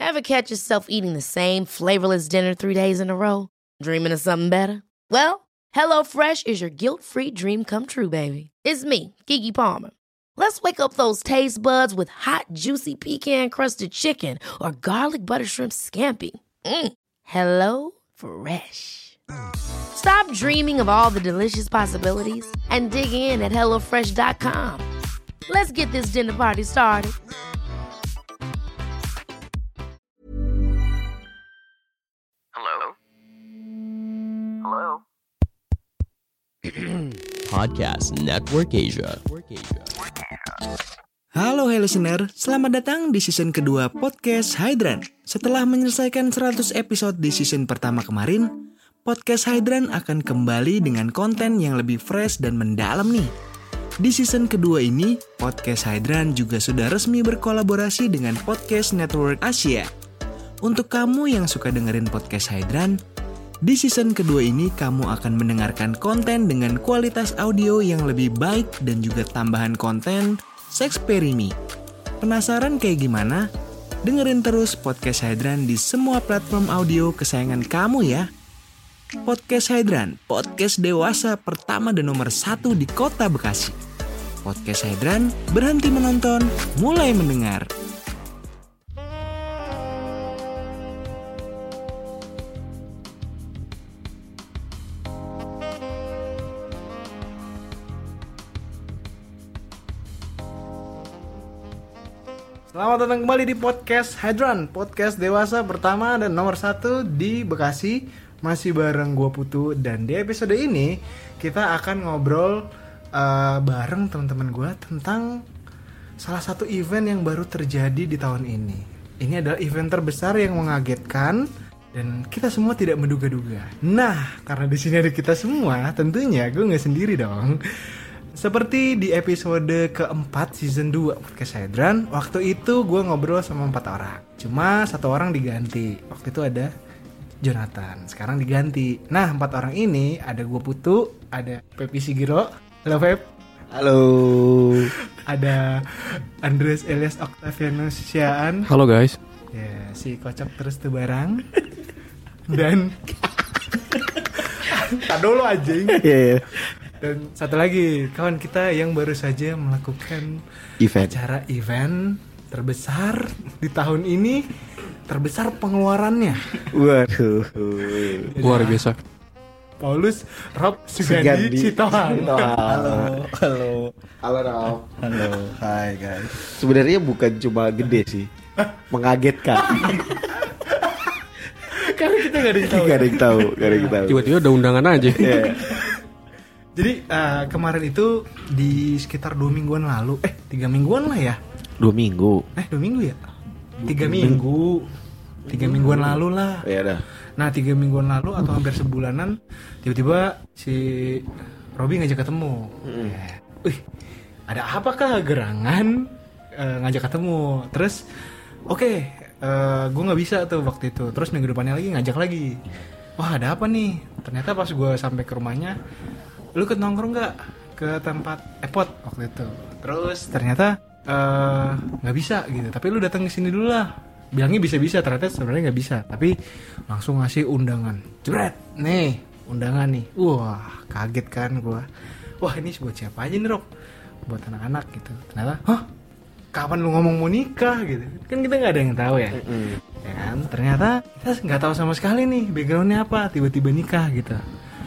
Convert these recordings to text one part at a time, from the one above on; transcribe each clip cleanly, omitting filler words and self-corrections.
Ever catch yourself eating the same flavorless dinner 3 days in a row? Dreaming of something better? Well, HelloFresh is your guilt-free dream come true, baby. It's me, Keke Palmer. Let's wake up those taste buds with hot, juicy pecan-crusted chicken or garlic butter shrimp scampi. Hello Fresh. Stop dreaming of all the delicious possibilities and dig in at HelloFresh.com. Let's get this dinner party started. Hello? Hello? Podcast Network Asia. Halo hey listener, selamat datang di season kedua Podcast Hydran. Setelah menyelesaikan 100 episode di season pertama kemarin, Podcast Hydran akan kembali dengan konten yang lebih fresh dan mendalam nih. Di season kedua ini, Podcast Hydran juga sudah resmi berkolaborasi dengan Podcast Network Asia. Untuk kamu yang suka dengerin Podcast Hydran, di season kedua ini kamu akan mendengarkan konten dengan kualitas audio yang lebih baik dan juga tambahan konten Sexperimi. Penasaran kayak gimana? Dengerin terus Podcast Hydran di semua platform audio kesayangan kamu ya. Podcast Hydran, podcast dewasa pertama dan nomor 1 di kota Bekasi. Podcast Hydran, berhenti menonton, mulai mendengar. Selamat datang kembali di Podcast Hydran, podcast dewasa pertama dan nomor 1 di Bekasi. Masih bareng gue Putu. Dan di episode ini kita akan ngobrol bareng teman-teman gue tentang salah satu event yang baru terjadi di tahun ini. Ini adalah event terbesar yang mengagetkan dan kita semua tidak menduga-duga. Nah, karena di sini ada kita semua, tentunya gue nggak sendiri dong. Seperti di episode keempat season 2 Podcast Hydran, waktu itu gue ngobrol sama 4 orang. Cuma 1 orang diganti. Waktu itu ada Jonathan, sekarang diganti. Nah, 4 orang ini ada gue Putu, ada Pepi Sigiro. Halo Pep. Halo. Ada Andres Elias Octavianus Siaan. Halo guys. Ya, si kocok terus tuh barang. Dan kado lo anjing. Yeah. Dan satu lagi, kawan kita yang baru saja melakukan acara event terbesar di tahun ini, terbesar pengeluarannya. Waduh. Luar biasa. Paulus Rob Sugandi Sitohang. Halo. Halo Rob. Halo. Hai guys. Sebenarnya bukan cuma gede sih, mengagetkan. Karena kita gak ada yang tahu. Tiba-tiba ada undangan aja. Yeah. Jadi kemarin itu di sekitar 2 mingguan lalu 3 mingguan lah ya. 2 minggu. 2 minggu ya? 3 minggu. 3 mingguan lalu lah. Ya dah. Nah 3 mingguan lalu atau hampir sebulanan, tiba-tiba si Robi ngajak ketemu. Wih, ada apakah gerangan ngajak ketemu. Terus gue gak bisa tuh waktu itu. Terus minggu depannya lagi ngajak lagi. Wah, ada apa nih? Ternyata pas gue sampai ke rumahnya, lu ikut nongkrong gak ke tempat Epot waktu itu? Terus ternyata gak bisa gitu. Tapi lu datang ke sini dulu lah. Bilangnya bisa-bisa, ternyata sebenarnya gak bisa. Tapi langsung ngasih undangan. Jebret, nih undangan nih. Wah, kaget kan gue. Wah, ini buat siapa aja nih Rob? Buat anak-anak gitu. Ternyata, kapan lu ngomong mau nikah gitu? Kan kita gak ada yang tahu ya. Ya kan? Ternyata kita gak tahu sama sekali nih backgroundnya apa. Tiba-tiba nikah gitu.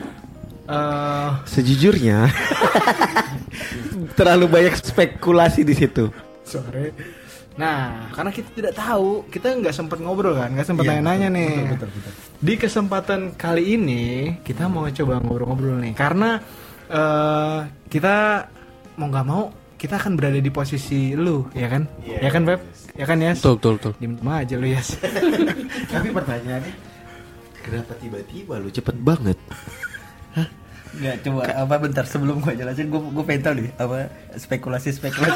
Sejujurnya terlalu banyak spekulasi di situ. Sore. Nah, karena kita tidak tahu, kita nggak sempat ngobrol kan, nggak sempat nanya-nanya nih. Betul. Di kesempatan kali ini kita mau coba ngobrol-ngobrol nih, karena kita mau nggak mau kita akan berada di posisi lu, ya kan? Ya kan, Beb? Ya kan, Yas? Betul. Diem aja lu, Yas. Tapi pertanyaannya, kenapa tiba-tiba lu cepet banget? Nggak, coba bentar sebelum gue jelasin, gue pengen tahu nih apa spekulasi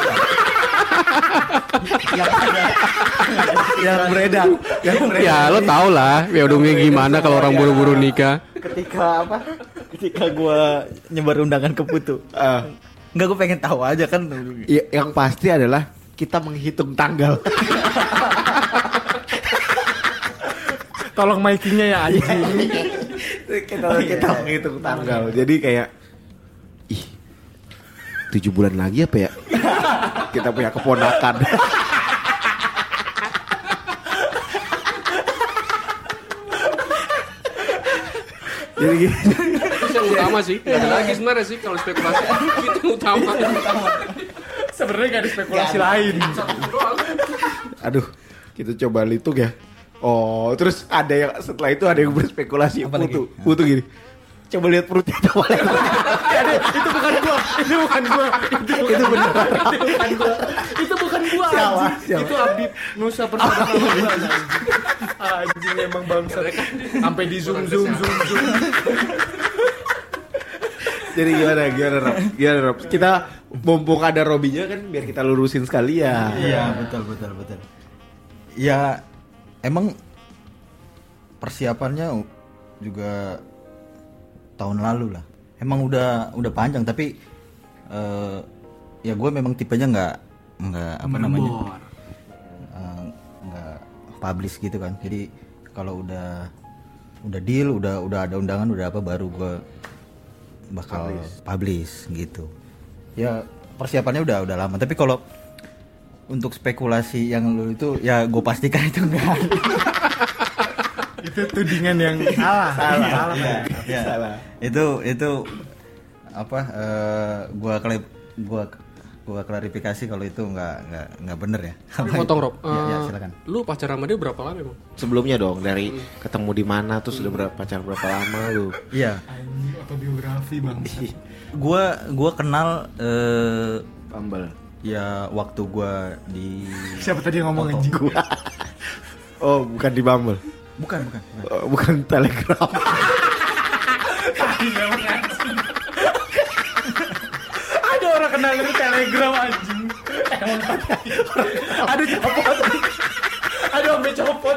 yang beredar. Ya lo tau lah biodongnya gimana kalau orang buru-buru nikah. Ketika gue nyebar undangan ke Putu, nggak, gue pengen tahu aja kan. Yang pasti adalah kita menghitung tanggal. Tolong mic-nya ya anjing. kita ngitung tanggal. Jadi kayak 7 bulan lagi apa ya? Kita punya keponakan. Jadi gitu. Itu yang utama sih. Gak ada lagi sebenarnya sih kalau spekulasi. Itu yang utama. Sebenarnya gak ada spekulasi lain. Aduh, kita coba hitung ya. Oh, terus ada yang setelah itu ada yang berspekulasi putu gini. Coba lihat perutnya, coba lihat. Itu bukan gua. Itu bukan gua. Itu benar. Itu bukan gua. Anjing. Itu Abdi Nusa Persaudaraan gua. Anjing emang bangsa. Sampai di zoom. Jadi gimana Rob? Kita mumpung ada Robinya kan biar kita lurusin sekalian. Iya, betul. Ya emang persiapannya juga tahun lalu lah. Emang udah panjang tapi ya gue memang tipenya nggak apa namanya nggak publish gitu kan. Jadi kalau udah deal, udah ada undangan, udah apa baru gue bakal publish gitu. Ya persiapannya udah lama. Tapi kalau untuk spekulasi yang lu itu ya gue pastikan itu enggak. Itu tudingan yang salah. Ya. Salah. Itu apa? Gua klarifikasi kalau itu nggak bener ya. Potong Rob. Ya, silakan. Lu pacaran sama dia berapa lama emang? Sebelumnya dong dari ketemu di mana terus sudah pacaran berapa lama lu? Iya. Autobiografi bang. Gua kenal Bumble. ya waktu gua di Siapa tadi yang ngomong anjing? Oh, bukan di Bumble. bukan. Bukan Telegram. Ada orang kenal dari Telegram anjing. Ada copot. Ada ombe copot.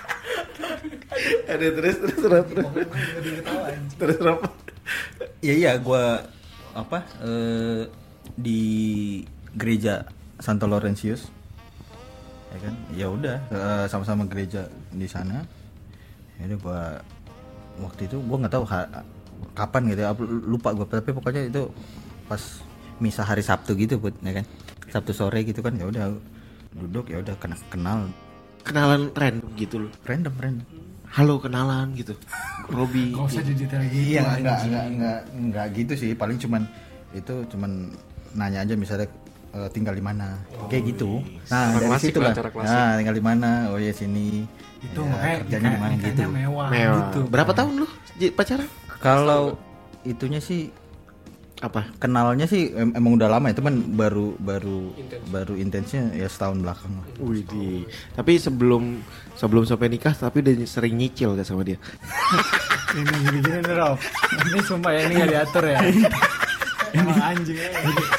Ada terus. Terus Rob. Iya gua apa di gereja Santo Laurentius ya kan, ya udah sama-sama gereja di sana. Ya udah gua waktu itu gua nggak tahu kapan gitu ya, lupa gua, tapi pokoknya itu pas misa hari Sabtu gitu Put, ya kan, Sabtu sore gitu kan. Ya udah duduk, ya udah Kenalan random gitu loh. random Halo, kenalan gitu. Robi. Gak usah detail gitu. iya nggak gitu sih, paling cuman nanya aja misalnya tinggal di mana, kayak gitu. Nah dari situ lah, nah tinggal di mana, oh ya sini, Itu ya, makanya kerjanya di mana gitu. mewah. Gitu. Berapa tahun lu pacaran? Kalau itunya sih Apa? kenalnya sih emang udah lama, itu kan baru intensnya ya setahun belakang lah. Widih. Tapi sebelum sampai nikah tapi udah sering nyicil gak sama dia? Ini gini-gini nih Rob. Ini sumpah ya, ini gak diatur ya. Emang anjing ya.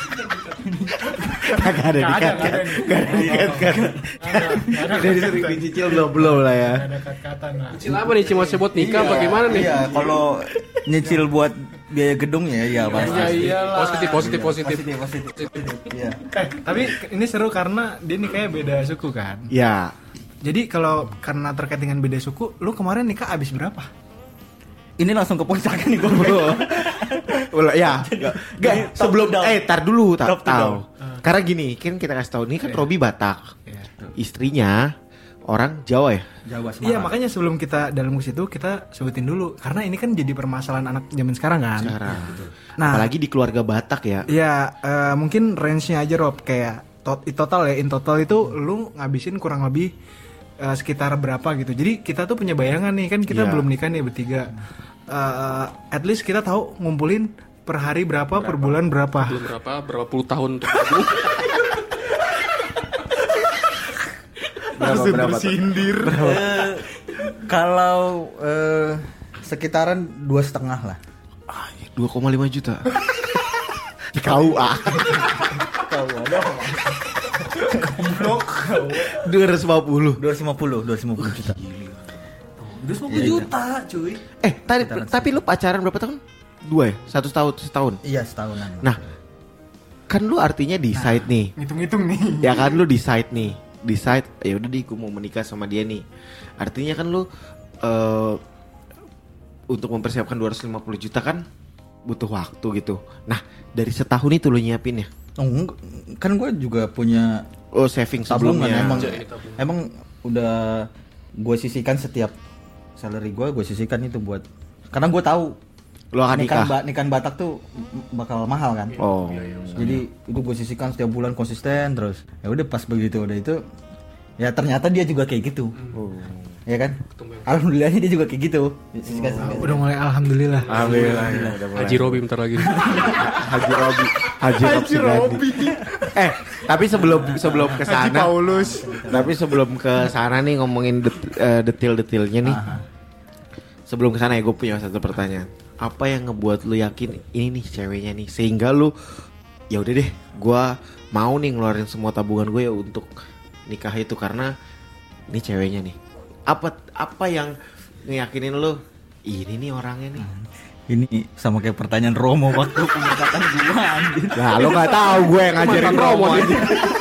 Gak ada dikat kan. Udah sering dicicil belum lah ya. Gak ada kat-katan lah. Cil apa nih, cuma sebut nikah bagaimana nih? Iya, kalau nyicil buat biaya gedungnya ya pasti. Ya iyalah. Positif. Iya. Tapi ini seru karena dia nikahnya beda suku kan. Ya. Jadi kalau karena terkait dengan beda suku, lu kemarin nikah abis berapa? Ini langsung ke puncak nih gue bro. Ya. Gak, sebelum tar dulu Top to tahu. down. Karena gini, kan kita kasih tahu nih kan Robi Batak. Istrinya orang Jawa ya? Jawa Semarang. Iya, makanya sebelum kita dalam ke situ kita sebutin dulu karena ini kan jadi permasalahan anak zaman sekarang kan. Sekarang. Nah, Apalagi di keluarga Batak ya. ya mungkin range-nya aja Rob, kayak in total itu lu ngabisin kurang lebih sekitar berapa gitu. Jadi kita tuh punya bayangan nih, kan kita belum nikah nih bertiga. At least kita tahu ngumpulin per hari berapa, per bulan berapa. Belum berapa puluh tahun untuk Langsung bersindir. Kalau sekitaran 2,5 lah. 2,5 juta. Kau Kau ada 250. 250 juta. 250 juta cuy. Tapi lu pacaran berapa tahun? 2 ya? Setahun? Iya, setahunan. Nah, kan lu artinya decide nih. Ngitung-ngitung nih. Ya kan lu decide nih. Ya udah gue mau menikah sama dia nih. Artinya kan lu untuk mempersiapkan 250 juta kan butuh waktu gitu. Nah, dari setahun itu lo nyiapin ya? Kan gue juga punya saving tabungan sebelumnya. emang udah gue sisihkan setiap salary gue sisihkan itu buat, karena gue tahu Lo akan nikah. nikahan Batak tuh bakal mahal kan. Jadi itu gue sisihkan setiap bulan konsisten terus. Ya udah pas begitu udah itu, ya ternyata dia juga kayak gitu. Ya kan? Alhamdulillahnya dia juga kayak gitu. Udah mulai alhamdulillah. Alhamdulillah. Ya, udah mulai. Haji Robi bentar lagi. Haji Robi. Tapi sebelum ke sana. Haji Paulus. Tapi sebelum ke sana nih ngomongin detail-detailnya nih. Sebelum ke sana ya gue punya satu pertanyaan. Apa yang ngebuat lu yakin ini nih ceweknya nih sehingga lu ya udah deh gue mau nih ngeluarin semua tabungan gue ya untuk nikah itu karena ini ceweknya nih. Apa yang ngeyakinin lu ini nih orangnya nih? Ini sama kayak pertanyaan Romo waktu pemberkatan gua anjir. Nah, lo enggak tahu gue yang ngajarin Romo aja.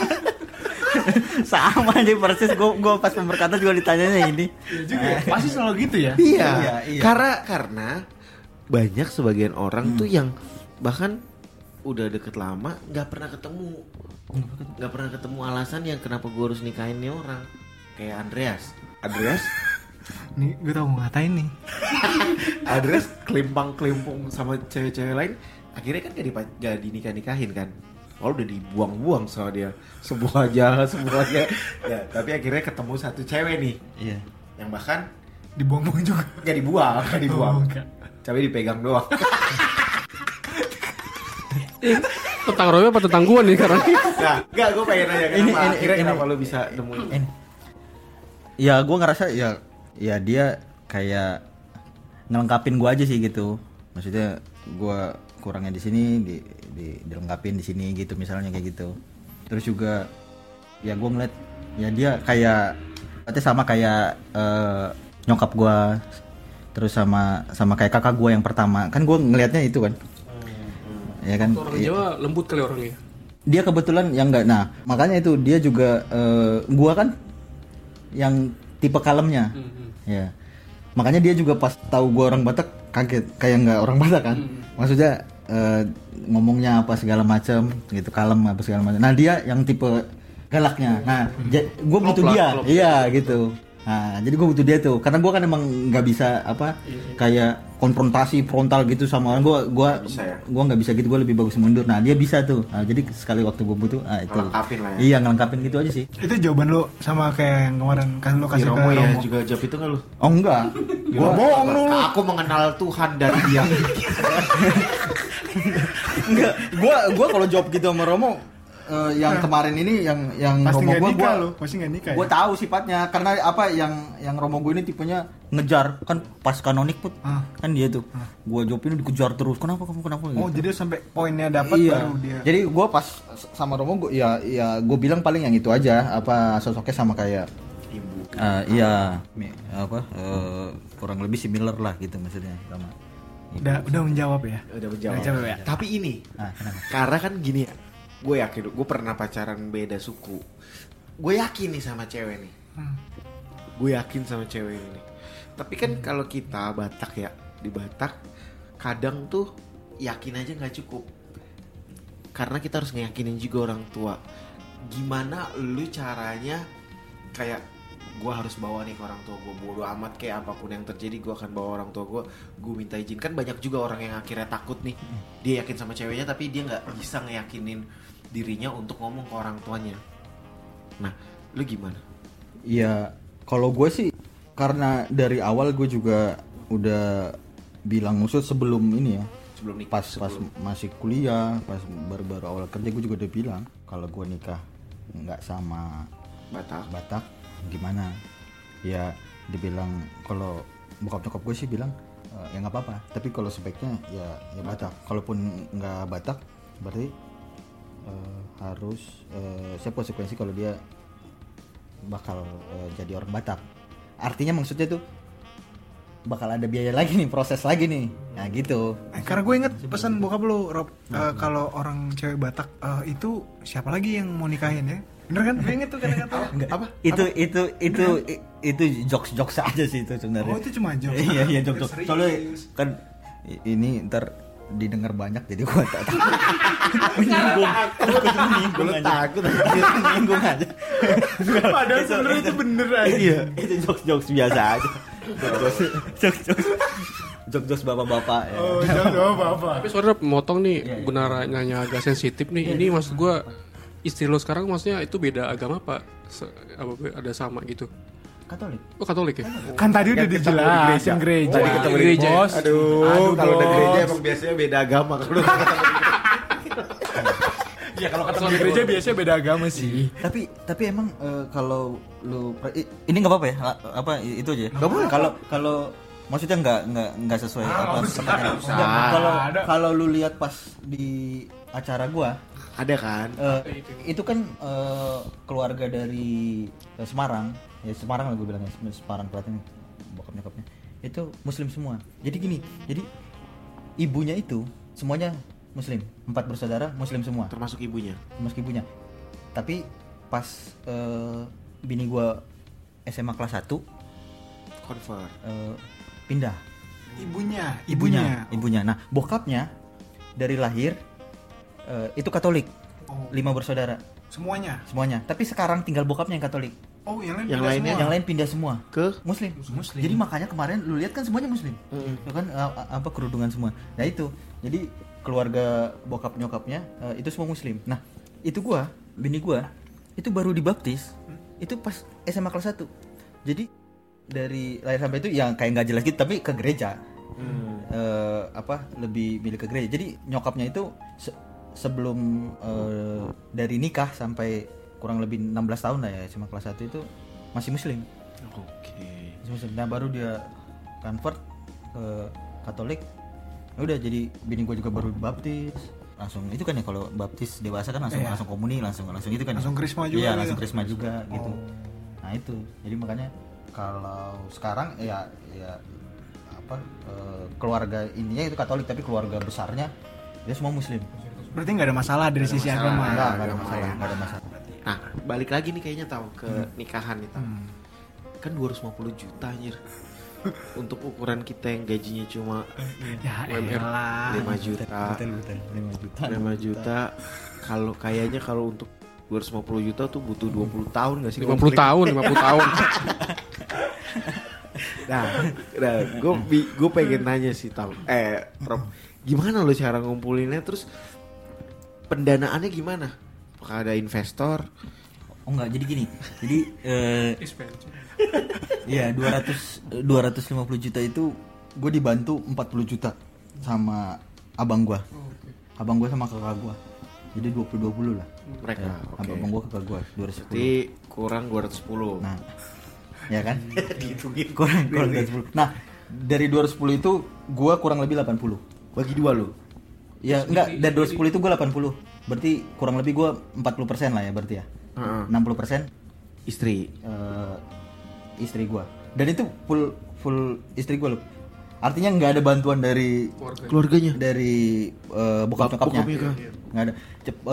Sama aja persis gua pas pemberkatan juga ditanyanya ini. Iya juga. Pasti selalu gitu ya? Iya. Karena banyak sebagian orang tuh yang bahkan udah deket lama nggak pernah ketemu alasan yang kenapa gue harus nikahin nih orang. Kayak Andreas Nih gue tau mau ngatain nih. Andreas kelimpang-kelimpung sama cewek-cewek lain, akhirnya kan gak dinikah-nikahin kan. Udah dibuang-buang sama dia semuanya ya, tapi akhirnya ketemu satu cewek nih. Iya. Yang bahkan Dibuang-buang juga. gak dibuang. Tapi dipegang doang. Tentang Robi apa tentang gua nih sekarang? Nah, enggak, gue pengen nanya kenapa lo bisa nemuin. Ya gue ngerasa ya dia kayak ngelengkapin gue aja sih gitu. Maksudnya gue kurangnya di sini dilengkapin di sini gitu misalnya kayak gitu. Terus juga ya gue ngeliat ya dia kayak berarti sama kayak nyokap gue, terus sama kayak kakak gue yang pertama. Kan gue ngelihatnya itu kan. Ya kan. Orang Jawa lembut kali orangnya. Dia kebetulan yang enggak. Nah, makanya itu dia juga gue kan yang tipe kalemnya. Ya. Makanya dia juga pas tahu gue orang Batak kaget, kayak nggak orang Batak kan. Maksudnya ngomongnya apa segala macam gitu, kalem apa segala macam. Nah, dia yang tipe galaknya. Nah, gue butuh dia. Iya, gitu. Nah, jadi gue butuh dia tuh, karena gue kan emang nggak bisa kayak konfrontasi frontal gitu sama orang. Gue nggak bisa gitu, gue lebih bagus mundur. Nah, dia bisa tuh. Nah, jadi sekali waktu gue butuh, itu. Ngelengkapin lah ya. Iya, ngelengkapin gitu aja sih. Itu jawaban lo sama kayak yang kemarin kan lo kasih ke Romo ya Romo. juga jawab itu nggak lu? Oh enggak, Gue bohong lu. Aku mengenal Tuhan dari dia. enggak. Gue kalau jawab gitu sama Romo, yang kemarin ini yang Pasti Romo nggak gue nikah lo, pasti nggak nikah. gue tahu sifatnya, karena apa yang Romo gue ini tipenya ngejar kan pas kanonik put kan dia tuh gue jawabin dikejar terus, kenapa Oh gitu. jadi sampai poinnya dapat Iya. baru dia. Jadi gue pas sama Romo gue ya gue bilang paling yang itu aja, apa sosoknya sama kayak Ibu. kurang lebih similar lah gitu maksudnya sama ibu. Udah menjawab ya. Udah menjawab. Udah menjawab ya. Tapi ini, Kenapa? karena kan gini ya, gue yakin, gue pernah pacaran beda suku. Gue yakin nih sama cewek nih. Gue yakin sama cewek ini. Tapi kan kalau kita Batak ya, di Batak kadang tuh yakin aja nggak cukup. Karena kita harus ngeyakinin juga orang tua. Gimana lu caranya kayak gue harus bawa nih ke orang tua gue, bodo amat kayak apapun yang terjadi gue akan bawa orang tua gue minta izin. Kan banyak juga orang yang akhirnya takut nih, dia yakin sama ceweknya tapi dia nggak bisa ngeyakinin dirinya untuk ngomong ke orang tuanya. Nah, lu gimana? Ya kalau gue sih karena dari awal gue juga udah bilang maksud sebelum ini ya, Sebelum nikah, pas masih kuliah, pas baru-baru awal kerja gue juga udah bilang kalau gue nikah nggak sama Batak gimana. Ya dibilang kalau bokap nyokap gue sih bilang ya nggak apa-apa, tapi kalau sebaiknya ya Batak. Kalaupun nggak Batak berarti harus saya konsekuensi kalau dia bakal jadi orang Batak. Artinya maksudnya tuh bakal ada biaya lagi nih, proses lagi nih. Nah gitu. Karena gue inget pesan bokap lu, Rob, kalau orang cewek Batak itu siapa lagi yang mau nikahin ya? Bener kan? Gue inget tuh kata-kata. Apa? Itu jokes aja sih itu sebenarnya. Oh, itu cuma jokes. Iya jokes. Serius. Soalnya kan ini ntar didengar banyak jadi gua tak menyinggung menyinggung aja. Padahal sebenarnya itu bener aja. Iya, itu jokes biasa aja. Jokes bapak-bapak ya. Oh, jangan apa-apa. Tapi saudara pemotong nih, benar nanya agak sensitif nih. Ini maksud gua istri lo sekarang maksudnya itu beda agama apa? Apa ada sama gitu? Katolik. Oh Katolik ya? Kan tadi udah dijelasin gereja. Tadi ketemu di gereja. Bos. Aduh, kalau udah bos. gereja emang biasanya beda agama. Kalau Ya kalau ketemu di gereja biasanya beda agama sih. Tapi emang kalau lu ini nggak apa-apa ya? Apa itu aja? Nggak boleh. Kalau maksudnya nggak sesuai apa sepertinya. Kalau lu lihat pas di acara gua ada kan? itu kan keluarga dari Semarang, ya Semarang lah gue bilangnya, Semarang Klaten, bokap nyokapnya itu Muslim semua. Jadi gini, jadi ibunya itu semuanya Muslim, 4 bersaudara Muslim semua, Termasuk ibunya. Tapi pas bini gue SMA kelas 1 Convert. pindah. Ibunya. Nah bokapnya dari lahir itu Katolik, 5 bersaudara. Semuanya. Tapi sekarang tinggal bokapnya yang Katolik. Oh, Yang lain pindah semua Ke Muslim. Jadi makanya kemarin lu lihat kan semuanya Muslim. Ya kan apa kerudungan semua. Nah itu. Jadi keluarga bokap nyokapnya itu semua Muslim. Nah, itu bini gua itu baru dibaptis. Itu pas SMA kelas 1. Jadi dari lahir sampai itu yang kayak nggak jelas gitu tapi ke gereja. Lebih milih ke gereja. Jadi nyokapnya itu sebelum dari nikah sampai kurang lebih 16 tahun lah ya, SMA kelas 1 itu masih Muslim. Oke. Muslim. Nah baru dia convert ke Katolik. Ya udah jadi bini gue juga baru baptis. Langsung itu kan ya kalau baptis dewasa kan langsung komuni langsung itu kan. Langsung krisma juga. Iya, gitu. langsung krisma juga gitu. Nah itu. Jadi makanya kalau sekarang ya keluarga ininya itu Katolik tapi keluarga besarnya dia semua Muslim. Berarti nggak ada masalah dari sisi agama. Nggak ada masalah. Nah, balik lagi nih kayaknya tahu ke nikahan nih tahu. Kan 250 juta anjir. Untuk ukuran kita yang gajinya cuma Ya elah. 5 juta. Betul 5 5 juta. juta. Kalau untuk 250 juta tuh butuh 20 tahun enggak sih? 50 tahun. Nah, gue pengen nanya sih tahu. Rob, gimana lo cara ngumpulinnya, terus pendanaannya gimana? Apakah ada investor? Oh enggak, jadi gini. Jadi iya 250 juta itu gue dibantu 40 juta sama abang gue. Abang gue sama kakak gue. Jadi 20 lah. Mereka. Ya, Oke. abang gue kakak gue 210. Berarti kurang 210. Nah, ya kan? Dihitungin. kurang 210. Nah, dari 210 itu gue kurang lebih 80. Bagi dua lo. Ya enggak, dari 210 itu gue 80. Berarti kurang lebih gue 40% lah ya berarti ya. 60% Istri. Istri gue. Dan itu full istri gue loh. Artinya nggak ada bantuan dari Keluarganya. dari bokap nyokapnya. Nggak ada.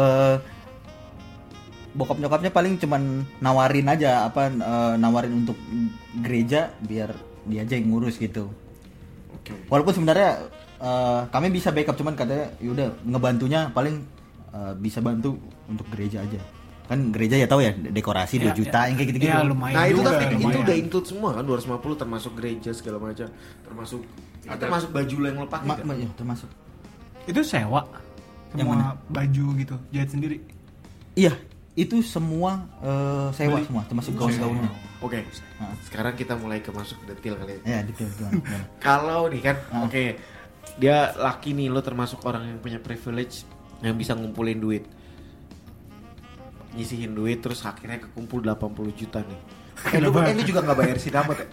Bokap nyokapnya paling cuman nawarin aja nawarin untuk gereja biar dia aja yang ngurus gitu. Walaupun sebenarnya kami bisa backup, cuman katanya yaudah ngebantunya paling bisa bantu untuk gereja aja. Kan gereja ya tahu ya dekorasi 2 juta yang kayak gitu-gitu. Ya, lumayan. Nah itu juga, tapi itu lumayan. udah include semua kan 250 termasuk gereja segala macam, termasuk baju lo yang lo pakai kan? Ya, termasuk. Itu sewa. Yang Semua mana? baju gitu, jahit sendiri. Iya, itu semua sewa semua, termasuk gaun-gaunnya. Oke. Sekarang kita mulai ke masuk detail kali ya. Ya, detail gimana? Kalau nih kan, oke, dia laki nih, lo termasuk orang yang punya privilege yang bisa ngumpulin duit, nyisihin duit, terus akhirnya kekumpul 80 juta nih. Lu juga nggak bayar sinamot ya?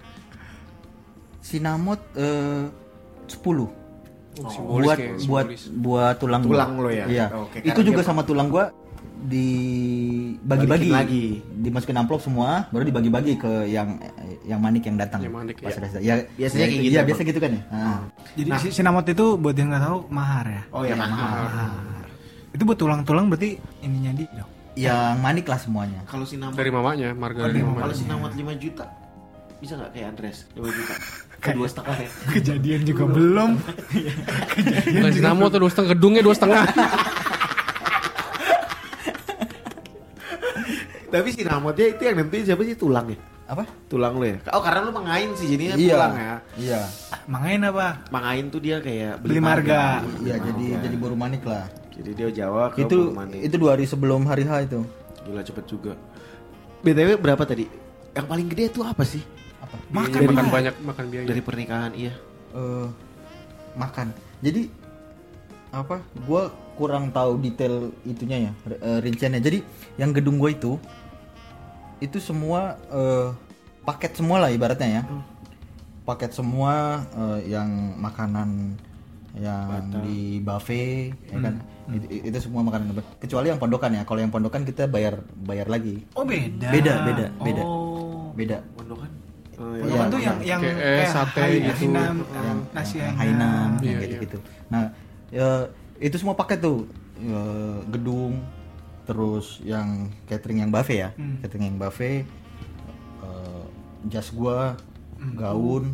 Sinamot 10. Simbolis buat tulang lo ya. Iya. Oke, Itu karena juga dia- sama tulang gua dibagi-bagi Balikin lagi. dimasukin amplop semua baru dibagi-bagi ke yang manik yang datang. Yang manik, Pas ya. ada- ya Biasanya kayak gitu Iya, emang. biasa gitu kan ya. Jadi si sinamot itu buat yang nggak tahu mahar ya. Oh ya mahal. Itu buat tulang-tulang berarti ininya di. yang manik lah semuanya. Kalau Sinamot Dari mamanya, marga dari kalau mamanya. Sinamot 5 juta bisa nggak kayak Andres 5 juta? Ke 2,5 ya. Kejadian juga belum. Bukan Sinamo tuh 2,5, gedungnya 2,5. Tapi Sinamotnya itu yang nentuin siapa sih, tulang ya? Apa? Tulang lo ya? Oh karena lu mangain sih jadinya Iya. tulang ya. Iya. Mangain apa? Mangain tuh dia kayak Beli marga. Iya, jadi baru manik lah. Jadi dia Jawa ke Itu Manik. itu 2 hari sebelum hari H itu. Gila cepet juga. BTW berapa tadi? Yang paling gede itu apa sih? Apa? Makan Makan Pak. banyak, makan biaya. Dari pernikahan iya. Makan. Jadi apa? Gua kurang tahu detail itunya ya, rinciannya. Jadi yang gedung gua itu semua paket semua lah ibaratnya ya. Paket semua yang makanan yang di buffet ya kan. Itu semua makanan kecuali yang pondokan ya. Kalau yang pondokan kita bayar lagi. Oh beda. Beda. Oh. Beda. Pondokan. Pondokan tuh yang Kayak sate gitu. Hainam, Yang nasi Hainam Iya, yang gitu-gitu. Nah, itu semua paket tuh. Gedung, terus yang catering yang buffet ya. Catering yang buffet, jas gua, gaun,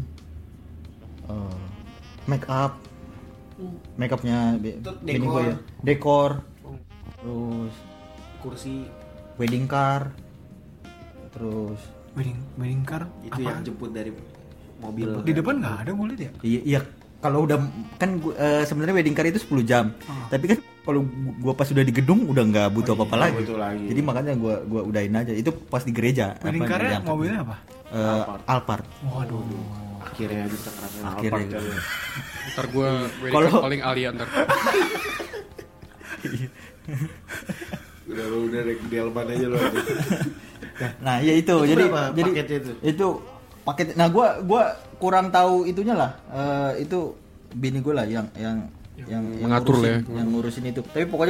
make up. Make upnya bini gua ya. Dekor. Terus Kursi wedding car. Terus wedding car itu yang jemput dari mobil. di depan nggak ada gue lihat ya. iya kalau udah kan sebenarnya wedding car itu 10 jam. Tapi kan kalau gua pas udah di gedung udah nggak butuh apa-apa lagi. butuh lagi. Jadi makanya gua udahin aja. Itu pas di gereja. Wedding apa, car-nya diangkat. mobilnya apa? Alphard. Waduh. Akhirnya bisa ngerasain Akhirnya Alphard gitu. kali. Ntar gue Kalau- paling alien ntar. Udah di Delman aja lo. Nah, ya itu. Itu Jadi berapa paketnya itu? Itu paket. Nah, gua kurang tahu itunya lah. Itu bini gue lah yang mengatur lah ya. yang ngurusin itu. Tapi pokoknya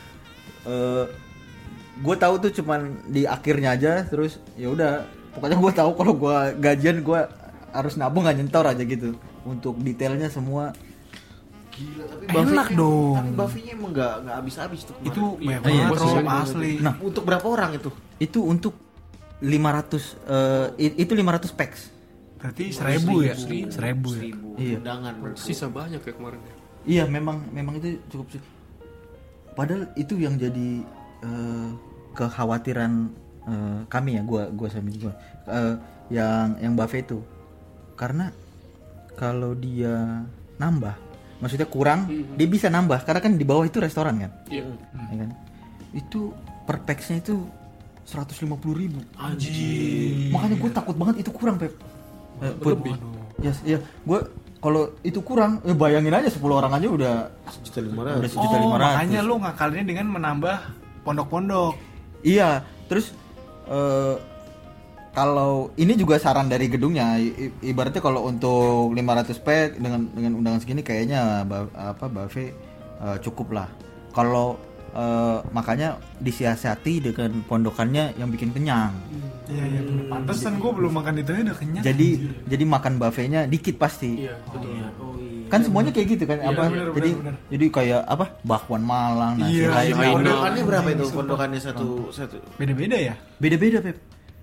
gue tahu tuh cuman di akhirnya aja. Terus ya udah, pokoknya gue tahu kalau gue gajian gue harus nabung nggak nyentor aja gitu. Untuk detailnya semua. Gila, tapi Enak dong. Tapi buffetnya emang nggak habis-habis tuh. kemarin. Itu banyak Iya, banget pasti. Rob, asli. Nah, Untuk berapa orang itu? itu untuk 500 itu 500 packs. Berarti 1.000 ya? 1.000 ya? 1.000 Iya. undangan. Sisa banyak ya kemarin. Iya, memang itu cukup sih. Padahal itu yang jadi kekhawatiran kami ya, gua sama bini gua. Yang buffet itu. Karena kalau dia nambah, maksudnya kurang, dia bisa nambah karena kan di bawah itu restoran kan. Iya. Ya kan? Itu per packsnya itu 150.000. Anjir. Makanya gue takut banget itu kurang, Pep. Lebih. Ya, gue kalau itu kurang, bayangin aja 10 orang aja udah 1.500. 1.500.000. Oh, makanya lu ngakalinnya dengan menambah pondok-pondok. Iya, terus kalau ini juga saran dari gedungnya, ibaratnya kalau untuk 500 pack dengan undangan segini kayaknya buffet cukup lah. Kalau makanya disiasati dengan pondokannya yang bikin kenyang. Iya, iya bener. Pantesan gue belum makan itu udah kenyang. Jadi makan buffetnya dikit pasti. Iya, betul. Oh iya. Kan semuanya kayak gitu kan apa? bener, bener. Jadi kayak apa? Bakwan Malang, nasi Iya, lain. iya. Pondokannya berapa itu? Pondokannya satu. Beda-beda ya? Beda-beda, Pep.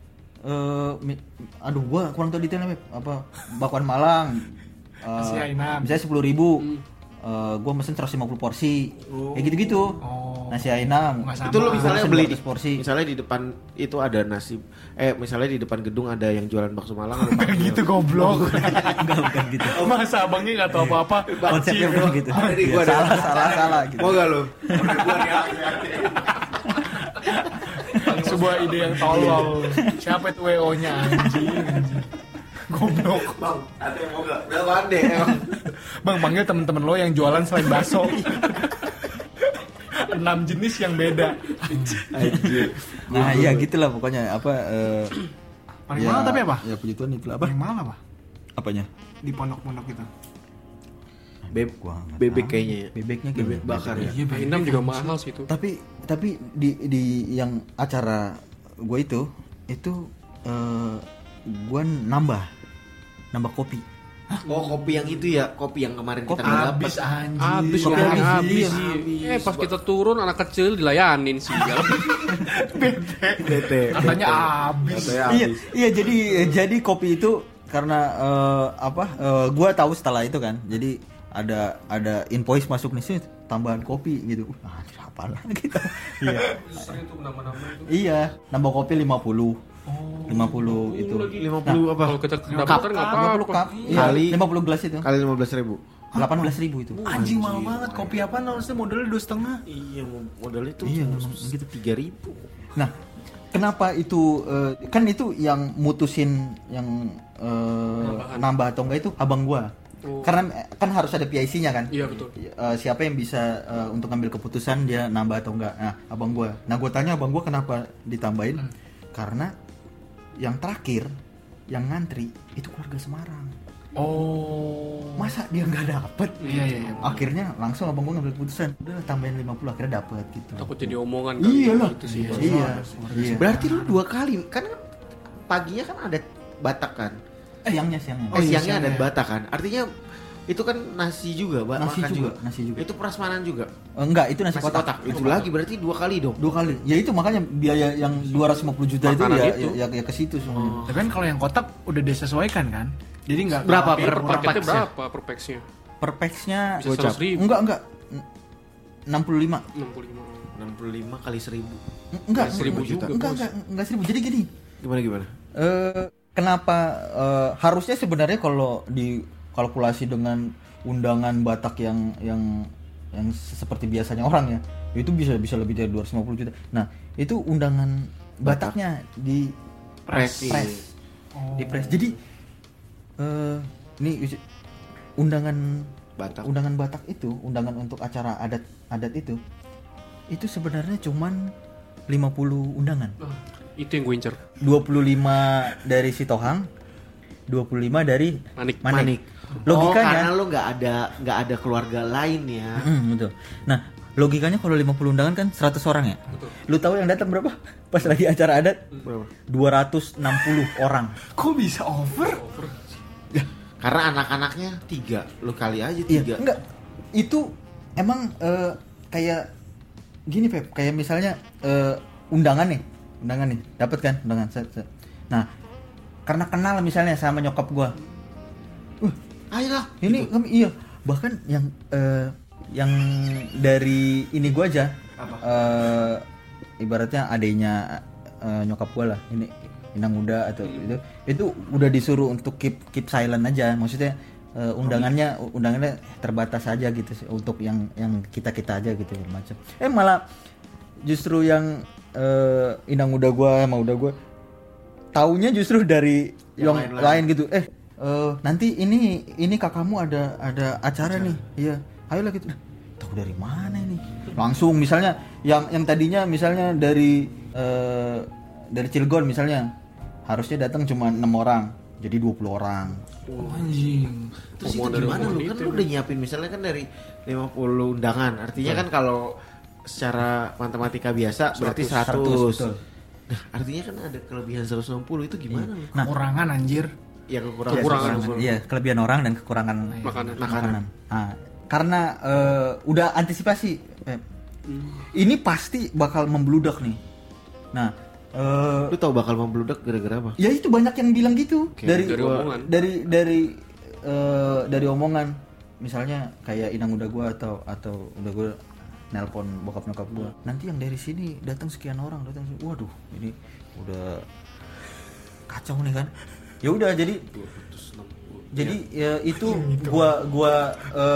Aduh, gua kurang tahu detailnya, Pep. Apa? Bakwan Malang. Nasi Ainam. Misalnya 10.000. Gua mesen 150 porsi. Kayak gitu-gitu. Nasi Ainam. Nggak sama. Itu lo misalnya Gua beli pesen 200 porsi. Misalnya di depan itu ada nasi. Misalnya di depan gedung ada yang jualan bakso Malang. lo Kayak panggil. gitu goblok. Bukan gitu. Masa abangnya nggak tahu apa-apa. Konsepnya bukan gitu. Tadi Iya, gua ada- salah gitu. Mau gak lo? Sebuah ide yang tolol. Siapa itu WO-nya anjing. Goblok. Bang, ada yang mau gak? Udah pandai emang. Bang, panggil temen-temen lo yang jualan selain bakso. 6 jenis yang beda. Anjir. Nah, iya gitulah pokoknya apa Paling mahal tapi apa? Ya puji Tuhan itulah apa? Paling mahal apa? Apanya? Di pondok-pondok itu. Gua nggak Bebek tahu. kayaknya ya. Bebeknya Bebek kayaknya. bakar ya. Iya, Ainam juga mahal sih itu. Tapi di yang acara gue itu gue nambah kopi. Oh kopi yang itu ya, kopi yang kemarin kita nggak dapat. Habis anjing. Habis Kopi orang habis, habis. iya. Pas kita turun anak kecil dilayanin sih. Bete. Katanya habis. Iya jadi kopi itu karena gua tahu setelah itu kan. Jadi ada invoice masuk nih sih tambahan kopi gitu. Apa lah gitu. Iya. Itu nama-nama itu. Iya, nambah kopi 50. 50 itu. 50 apa? Kalau kita kedapatan nggak 50 apa-apa. cup. Iya, Kali 50 gelas itu. Kali 15.000. 18.000 itu. Anjing mahal banget. Kopi apa harusnya modalnya 2,5. Iya, modal itu Iya, gitu 3.000. Nah, kenapa itu kan itu yang mutusin yang nambah atau enggak itu abang gua. Oh. Karena kan harus ada PIC-nya kan. Iya betul. Siapa yang bisa untuk ngambil keputusan dia nambah atau enggak. Nah, abang gua. Nah, gua tanya abang gua kenapa ditambahin? Karena yang terakhir yang ngantri itu keluarga Semarang. Oh. Masa dia nggak dapet? Iya. Akhirnya langsung abang gua ngambil keputusan. Udah tambahin 50 akhirnya dapet gitu. Takut jadi omongan. Iya lah. Gitu sih. Iya. Berarti lu 2 kali kan paginya kan ada Batak kan? Siangnya. Siangnya ada Batak kan? Artinya itu kan nasi juga, Nasi makan juga, nasi juga. Itu prasmanan juga. Enggak, itu nasi kotak. Itu lagi berarti 2 kali dong. 2 kali. Ya itu makanya biaya yang 250 juta Makanan itu itu. ya ke situ semuanya. Tapi kan kalau yang kotak udah disesuaikan kan. Jadi nggak Berapa nggak per murah Paketnya paksnya. berapa per packsnya? Per packsnya Bisa 100.000. enggak 65. 65. 65 kali 1.000. Enggak, 1.000 juga, enggak 1.000. Jadi gini. Gimana? Kenapa harusnya sebenarnya kalau dikalkulasi dengan undangan Batak yang seperti biasanya orang ya, itu bisa lebih dari 250 juta. Nah, itu undangan Bataknya di press. Di press. Jadi ini undangan Batak itu, undangan untuk acara adat itu sebenarnya cuman 50 undangan. Itu yang gue incer. 25 dari Sitohang, 25 dari Manik. Logikanya karena lu nggak ada keluarga lain ya. betul. Nah, logikanya kalau 50 undangan kan 100 orang ya. Betul. Lu tahu yang datang berapa? Pas lagi acara adat? Berapa? 260 orang. Kok bisa over? Karena anak-anaknya 3, lu kali aja 3. Iya, enggak. Itu emang kayak gini, Pep. Kayak misalnya undangan nih, dapat kan undangan. Nah, karena kenal misalnya sama nyokap gua. Ayolah. Ini kami iya, bahkan yang dari ini gua aja. Ibaratnya adenya nyokap gua lah. Ini Inang Muda atau itu udah disuruh untuk keep silent aja. Maksudnya undangannya terbatas aja gitu sih, untuk yang kita aja gitu macam. Malah justru yang Inang Muda gua sama Uda gua taunya justru dari yang lain gitu. Nanti ini kakakmu ada acara nih. Iya. Ayolah gitu. Tahu dari mana ini? Langsung misalnya yang tadinya misalnya dari Cilegon misalnya harusnya datang cuma 6 orang, jadi 20 orang. Anjing. Terus itu gimana lu? Kan lu udah nyiapin misalnya kan dari 50 undangan. Artinya kan kalau secara matematika biasa berarti 100. Betul. Nah, artinya kan ada kelebihan 160 itu gimana lu? Nah, Kurangan anjir. Ya kekurangan. Iya, kelebihan orang dan kekurangan Makanan. Nah, karena udah antisipasi, ini pasti bakal membludak nih. Nah, Lu tahu bakal membludak gara-gara apa? ya itu banyak yang bilang gitu. Dari omongan. Dari omongan. Misalnya kayak Inang Uda gua atau udah gua nelpon bokap nyokap gua. Nanti yang dari sini datang sekian orang, waduh, ini udah kacau nih kan. Ya udah jadi ya itu gua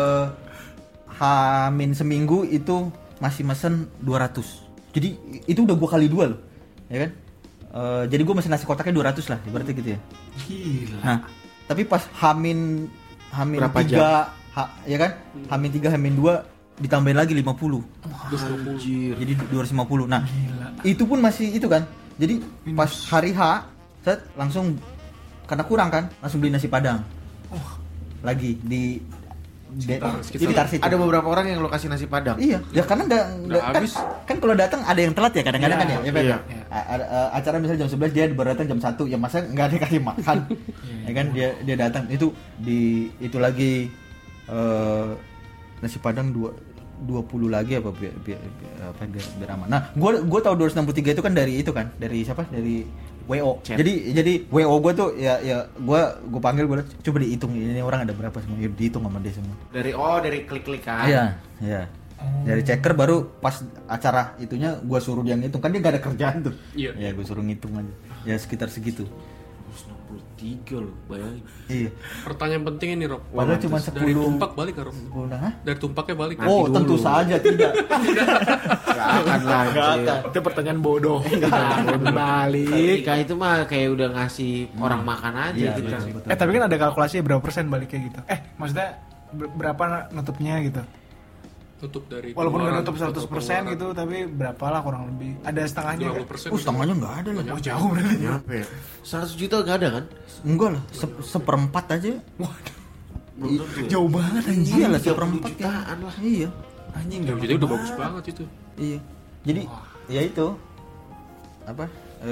Hamin seminggu itu masih mesen 200. Jadi itu udah gua kali 2 loh. Ya kan? Jadi gua mesen nasi kotaknya 200 lah, berarti gitu ya. Gila. Nah, tapi pas Hamin Berapa 3 ya kan? Hamin 3 Hamin 2 ditambahin lagi 50. Anjir. Jadi 250. Nah, itu pun masih itu kan. Jadi pas hari H, langsung karena kurang kan, langsung beli nasi Padang. Lagi di sekitar situ. Ada beberapa orang yang lokasi nasi Padang. Iya, ya karena Udah kan, habis. kan kalau datang ada yang telat ya kadang-kadang kan ya. Ya, Pak? Iya. Acara misalnya jam 11 dia baru datang jam 1, ya masa nggak ada kasih makan. Ya kan dia datang itu lagi nasi Padang 20 lagi apa biar aman. Nah, gue tahu 263 itu kan dari siapa? Dari WO. Chat. Jadi WO gue tuh ya gue panggil, gue coba dihitung ini orang ada berapa semua. Ya, dihitung sama dia semua. Dari klik-klikan. Iya. Dari checker baru pas acara itunya gue suruh dia ngitung, kan dia gak ada kerjaan tuh. Iya. Ya gue suruh ngitung aja. Ya sekitar segitu. 63 loh, bayangin. Iya. Pertanyaan penting ini, Rob. Padahal cuma 10. Dari tumpak balik kan, Rob? Hah? Dari tumpaknya balik. Oh, tentu saja tidak. Gak akan lah. Itu pertanyaan bodoh. Balik. Nikah itu mah kayak udah ngasih orang makan aja Iya, kita. betul. Tapi kan ada kalkulasinya berapa persen baliknya gitu. Maksudnya berapa nutupnya gitu. Tutup dari Walaupun nggak pengeluaran, nutup 100% gitu, tapi berapa lah kurang lebih. Ada setengahnya. 50%. Setengahnya nggak ada lah. Oh, jauh berarti. Berapa ya? 100 juta gak ada kan? Enggak lah, seperempat aja. Belum tentu ya? Jauh banget anjing. Iya lah, 30 seperempat ya. jutaan lah. Iya. Anjing Ya, jauh jadi udah banget. bagus banget itu. Iya. Jadi ya itu apa?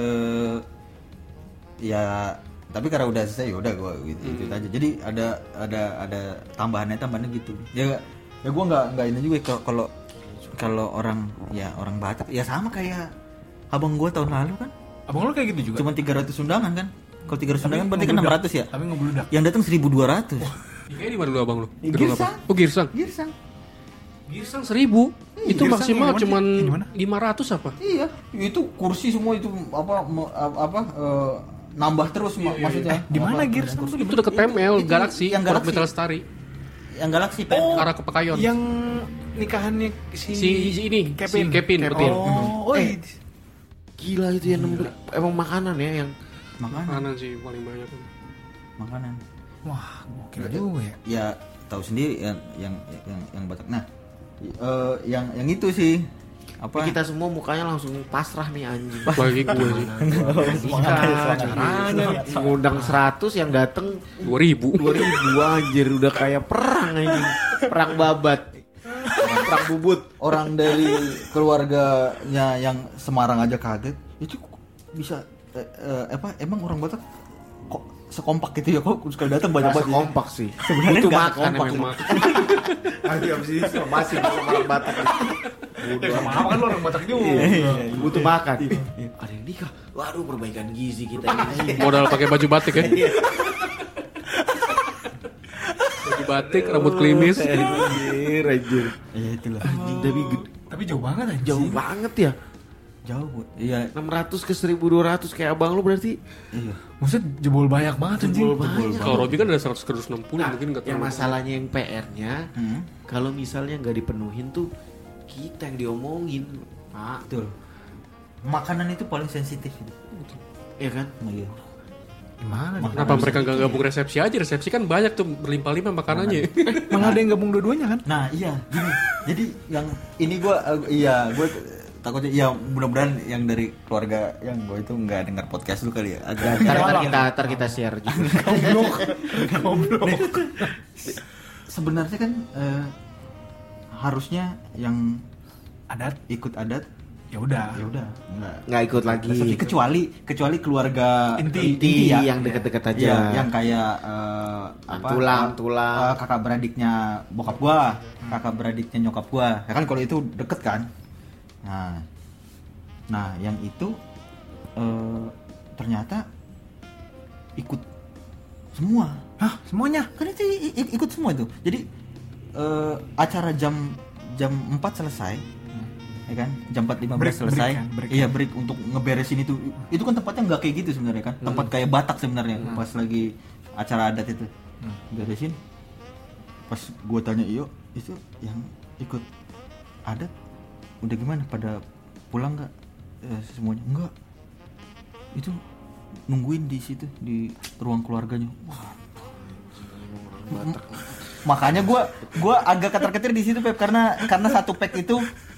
Ya tapi karena udah selesai ya udah gue gitu aja. Jadi ada tambahannya gitu. Ya gue nggak ini juga kalau orang Batak ya sama kayak abang gue tahun lalu kan. Abang lu kayak gitu juga? Cuma 300 undangan kan. Kalau 300 undangan berarti kan ngebludak. 600 ya. Tapi ngebludak. Yang datang 1.200. Kayaknya di mana dulu abang lu? Di Gedung apa? Girsang. Oh, Girsang. Girsang. Girsang 1000. Itu Girsang maksimal yang cuman gimana? 500 apa? Iya, itu kursi semua itu nambah terus maksudnya. Di mana Girsang tuh? Itu dekat PML, itu Galaxy, yang Pondok Galaxy. Metal Lestari. Yang Galaxy Arah ke Pekayon. Yang nikahannya Si ini, si Kevin, betul. Oh, Gila itu yang emang makanan ya yang makanan. Makanan sih paling banyak. Makanan. wah, gokil juga ya. Ya tahu sendiri yang Batak. Nah, yang itu sih apa? kita semua mukanya langsung pasrah nih anjing. Bagi gue sih. Caranya ngundang 100 yang dateng 2000. 2000 anjir udah kayak perang anjing. Perang babat. Perang bubut. Orang dari keluarganya yang Semarang aja kaget. Itu bisa emang orang Batak kok sekompak gitu ya, kok sekali datang banyak banget. Kompak sih. Sebenarnya Butuh nggak makan sekompak. emang. Aduh abis ini masih orang Batak. Sama apa kan lu orang Batak juga. Butuh makan. Ada yang nikah. Waduh perbaikan gizi kita ini. Modal pakai baju batik ya. Baju batik, rambut klimis. Anjir. Iya itulah. Anjing Tapi jauh banget anjing. jauh banget ya. Jauh. Iya. 600 ke 1200 kayak abang lu berarti. Iya. Maksudnya jebol banyak banget anjing. Jebol banyak. Kalau Robi kan ada 100 ke 260 mungkin enggak Yang terlalu. masalahnya yang PR-nya kalau misalnya nggak dipenuhin tuh kita yang diomongin, Pak. Betul. Makanan itu paling sensitif gitu. Iya kan? Nah, iya. Gimana nih? Kenapa mereka nggak gabung resepsi aja? Resepsi kan banyak tuh berlimpah-limpah makanannya. Malah ada yang gabung dua-duanya kan? Nah iya gini, jadi yang ini gue takutnya ya mudah-mudahan yang dari keluarga yang gue itu nggak dengar podcast lu kali ya. Ntar kita share juga. Goblok. Sebenarnya kan harusnya yang Adat. ikut adat Ya udah. ya udah Nggak ikut lagi. resepsi kecuali keluarga Inti ya. yang deket-deket aja. Iya, yang kayak Tulang. kakak beradiknya bokap gua, kakak beradiknya nyokap gua. Ya kan kalau itu deket kan. Nah, yang itu ternyata ikut semua. Hah, semuanya? Kan itu ikut semua itu. Jadi acara jam 4 selesai. Ya kan? Jam 4.15 Break, selesai. break kan? Iya, break untuk ngeberesin itu. Itu kan tempatnya nggak kayak gitu sebenarnya kan. Tempat kayak Batak sebenarnya pas lagi acara adat itu. Beresin. Pas gua tanya iyo, itu yang ikut adat udah gimana, pada pulang nggak semuanya? Enggak, itu nungguin di situ di ruang keluarganya. Wah. Makanya gue agak ketar-ketir di situ Pep, karena satu pack itu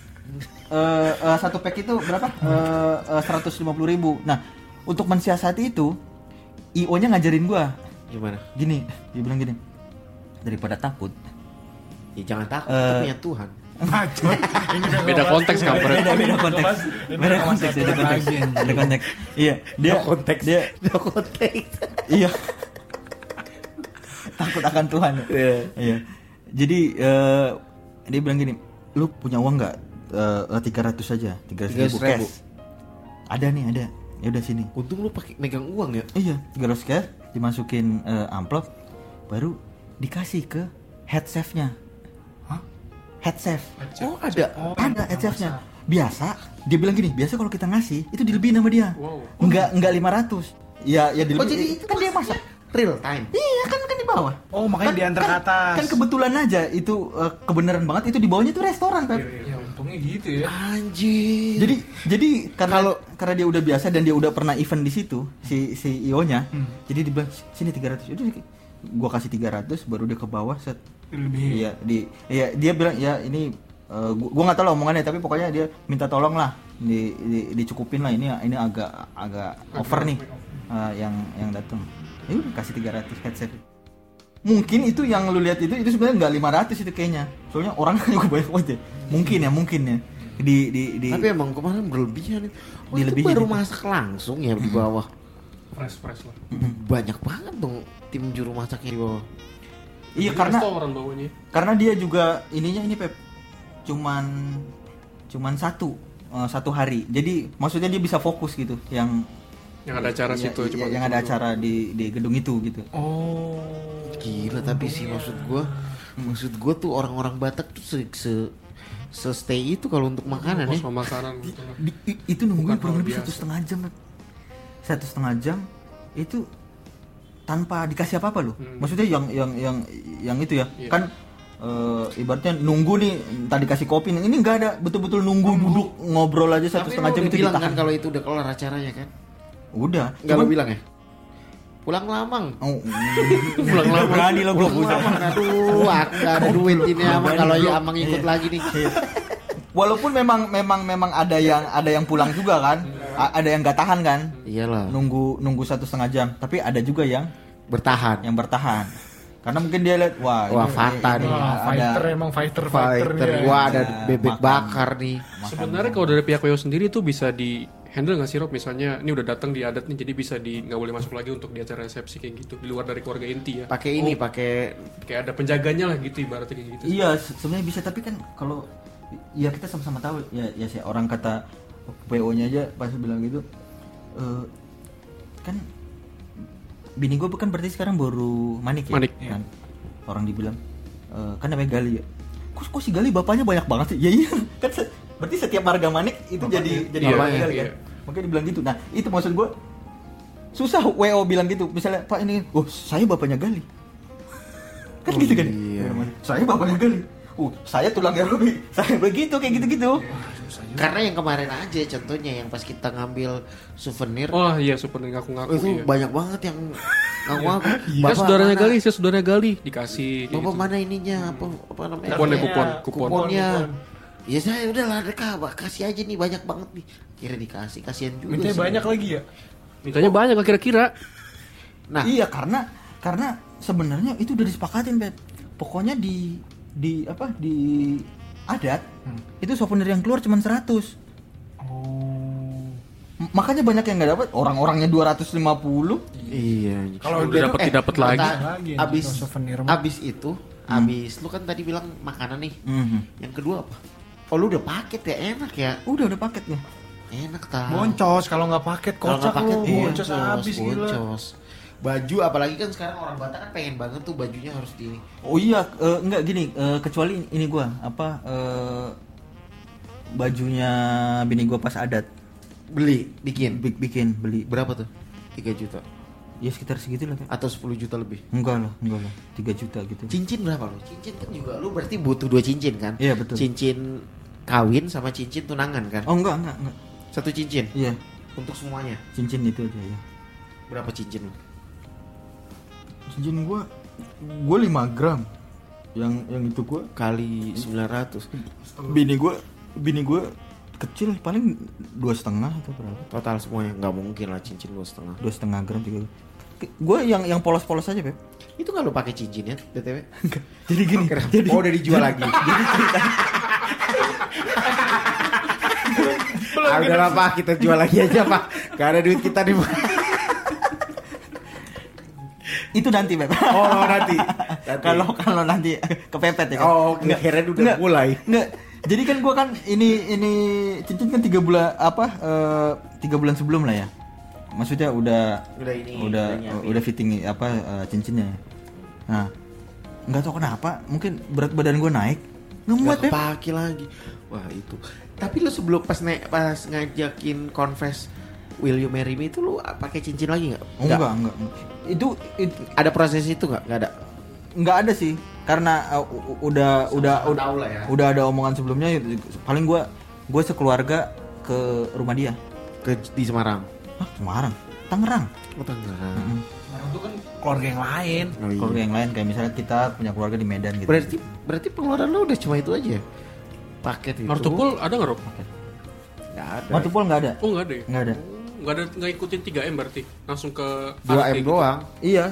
berapa? 150.000. Nah, untuk mensiasati itu IO-nya ngajarin gue Gimana? gini, dia bilang gini, daripada takut Ya jangan takut, itu punya Tuhan. Beda konteks kampret. beda konteks iya dia iya takut akan Tuhan. Iya jadi dia bilang gini, lu punya uang nggak? 300 aja, 300 ribu 300.000. cash. Ada nih, ada. Ya udah sini. Untung lu pakai megang uang ya. Iya, 300 cash dimasukin amplop, baru dikasih ke head chef-nya. Hah? Head chef. Oh ada. Ada head chef-nya. Biasa dia bilang gini, biasa kalau kita ngasih itu dilebihin sama dia. Wow. Enggak 500. Ya dilebihin. Oh jadi itu kan dia masak. real time. Iya kan di bawah. Oh, makanya diantar ke atas. Kan kebetulan aja itu kebenaran banget itu di bawahnya tuh restoran, Pep. Ya untungnya gitu ya. Anjir. Jadi karena dia udah biasa dan dia udah pernah event di situ si IO-nya. Jadi dia bilang sini 300. Udah gua kasih 300 baru dia ke bawah set. Lebih. Iya, dia bilang ya ini gua enggak tahu lah omongannya tapi pokoknya dia minta tolong lah dicukupin lah ini agak over nih yang datang. Ya udah kasih 300 headset. Mungkin itu yang lu lihat itu sebenarnya enggak 500 itu kayaknya. Soalnya orang juga banyak banget ya. Mungkin ya. Di Tapi emang kemarin berlebihan itu. Oh, itu Dilebihin baru itu. masak langsung ya di bawah. Fresh lah. Banyak banget dong tim juru masaknya di bawah. Iya Jadi karena restoran bawahnya. karena dia juga ininya ini Pep. Cuman satu hari. Jadi maksudnya dia bisa fokus gitu yang Yang ada acara situ cuma yang ada acara di gedung itu gitu. Oh. Gila tapi sih maksud gua tuh orang-orang Batak tuh se stay itu kalau untuk makanan ya. Pos pemakanan gitu lah. Itu nungguin Bukan kurang hal lebih biasa. 1,5 jam. Pep. 1,5 jam itu tanpa dikasih apa-apa loh. Maksudnya yang itu ya. Iya. Kan ibaratnya nunggu nih entar dikasih kopi ini nggak ada betul-betul nunggu duduk ngobrol aja 1,5 Tapi jam lu itu udah bilang ditahan. kan kalau itu udah kelar acaranya kan? Udah. Enggak Cuman- lu bilang ya? Pulang lamang. Oh, Pulang lamang. berani lo gua Pulang lamang. Aduh, aku enggak ada duit ini Amang kalau ya Amang ikut lagi nih. Walaupun memang ada yang pulang juga kan, ada yang nggak tahan kan, Iyalah. nunggu 1,5 jam. Tapi ada juga yang Bertahan. bertahan. Karena mungkin dia lihat wah Fanta nih. Fighter emang fighter Fighter. nih. Wah, ada bebek makan. bakar nih. Sebenarnya kalau dari pihak WO sendiri tuh bisa di handle nggak sih Rob? Misalnya ini udah datang di adat nih, jadi bisa nggak boleh masuk lagi untuk di acara resepsi kayak gitu di luar dari keluarga inti ya. Pakai ini, pakai Kayak ada penjaganya lah gitu ibaratnya kayak gitu. Iya, sebenarnya bisa tapi kan kalau ya kita sama-sama tahu ya sih orang kata PO-nya aja pas bilang gitu kan bini gue kan berarti sekarang baru manik ya. Manik, Kan? Orang dibilang kan namanya Gali ya. Kok si Gali bapaknya banyak banget sih? Ya iya kan berarti setiap marga manik itu jadi bapaknya, Gali kan. iya. Makanya dibilang gitu. Nah, itu maksud gue susah WO bilang gitu. Misalnya Pak ini, saya bapaknya Gali. Kan gitu kan? iya. Saya bapaknya Gali. Saya tulangnya Robi. Saya begitu kayak gitu-gitu. karena yang kemarin aja contohnya yang pas kita ngambil souvenir Oh iya souvenir ngaku-ngaku itu iya. banyak banget yang ngaku-ngaku. Saya saudaranya Gali, saya saudaranya Gali dikasih kayak Bapak gitu. mana ininya apa namanya? Kupon. Kuponnya. Ya saya udah lah kasih aja nih banyak banget nih. Kira dikasih, kasihan juga. Mintanya sih. banyak lagi ya. Mintanya banyak lah kira-kira. Nah, Iya karena sebenarnya itu udah disepakatin, Pep. Pokoknya di adat itu souvenir yang keluar cuma 100. Oh. Makanya banyak yang nggak dapat, orang-orangnya 250. iya. Kalau Udah dapat lagi. lagi Abis souvenir mah. abis itu, abis lu kan tadi bilang makanan nih. Mhm. Yang kedua apa? Oh lu udah paket ya, enak ya. Udah paketnya. Enak tau. Boncos kalau nggak paket Kalau kocak nggak paket lu. Boncos habis gila. boncos. Baju apalagi kan sekarang orang Batak kan pengen banget tuh bajunya harus di Oh iya, enggak gini, kecuali ini gua bajunya bini gua pas adat bikin. bikin beli. Berapa tuh? 3 juta Ya sekitar segitu lah, Pep. atau 10 juta lebih. Enggak lah, 3 juta gitu. Cincin berapa lo? Cincin kan juga lu berarti butuh 2 cincin kan? Iya, betul. Cincin kawin sama cincin tunangan kan? Oh enggak. Satu cincin Iya, untuk semuanya. cincin itu aja ya. Berapa cincin lu? Cincin gua 5 gram. Yang itu gua Kali 900. bini gua kecil paling 2,5 atau berapa? Total semuanya nggak mungkin lah cincin 2,5. 2,5 gram juga. Gua yang polos-polos aja, Beb. Itu nggak lu pakai cincin ya, BTW? Jadi gini, Oh udah dijual lagi. Udah lah Pak, kita jual lagi aja Pak. Gak ada duit kita nih Pak. itu nanti, Beb. Oh nanti. Kalau nanti kepepet ya kan. Oh, kirain udah mulai. Enggak. Jadi kan gue kan ini cincin kan 3 bulan sebelum lah ya. Maksudnya udah fitting cincinnya. Nah, nggak tahu kenapa, mungkin berat badan gue naik, nggak muat ya. Pakai lagi. Wah itu. Tapi lu sebelum pas ngajakin confess Will you marry me itu lu pakai cincin lagi nggak? Enggak. Itu ada proses itu nggak? Nggak ada. Nggak ada sih, karena udah ada omongan sebelumnya. Paling gue sekeluarga ke rumah dia. Di Semarang. Hah, Semarang? Tangerang. Oh, Tangerang. Semarang itu kan keluarga yang lain. Oh, iya. Keluarga yang lain kayak misalnya kita punya keluarga di Medan gitu. Berarti pengeluaran lu udah cuma itu aja. Paket itu. Martupol ada nggak, Rob? Nggak ada. Martupol nggak ada. Oh nggak ada. Ya? Nggak ikutin 3M berarti langsung ke 2M doang. Iya.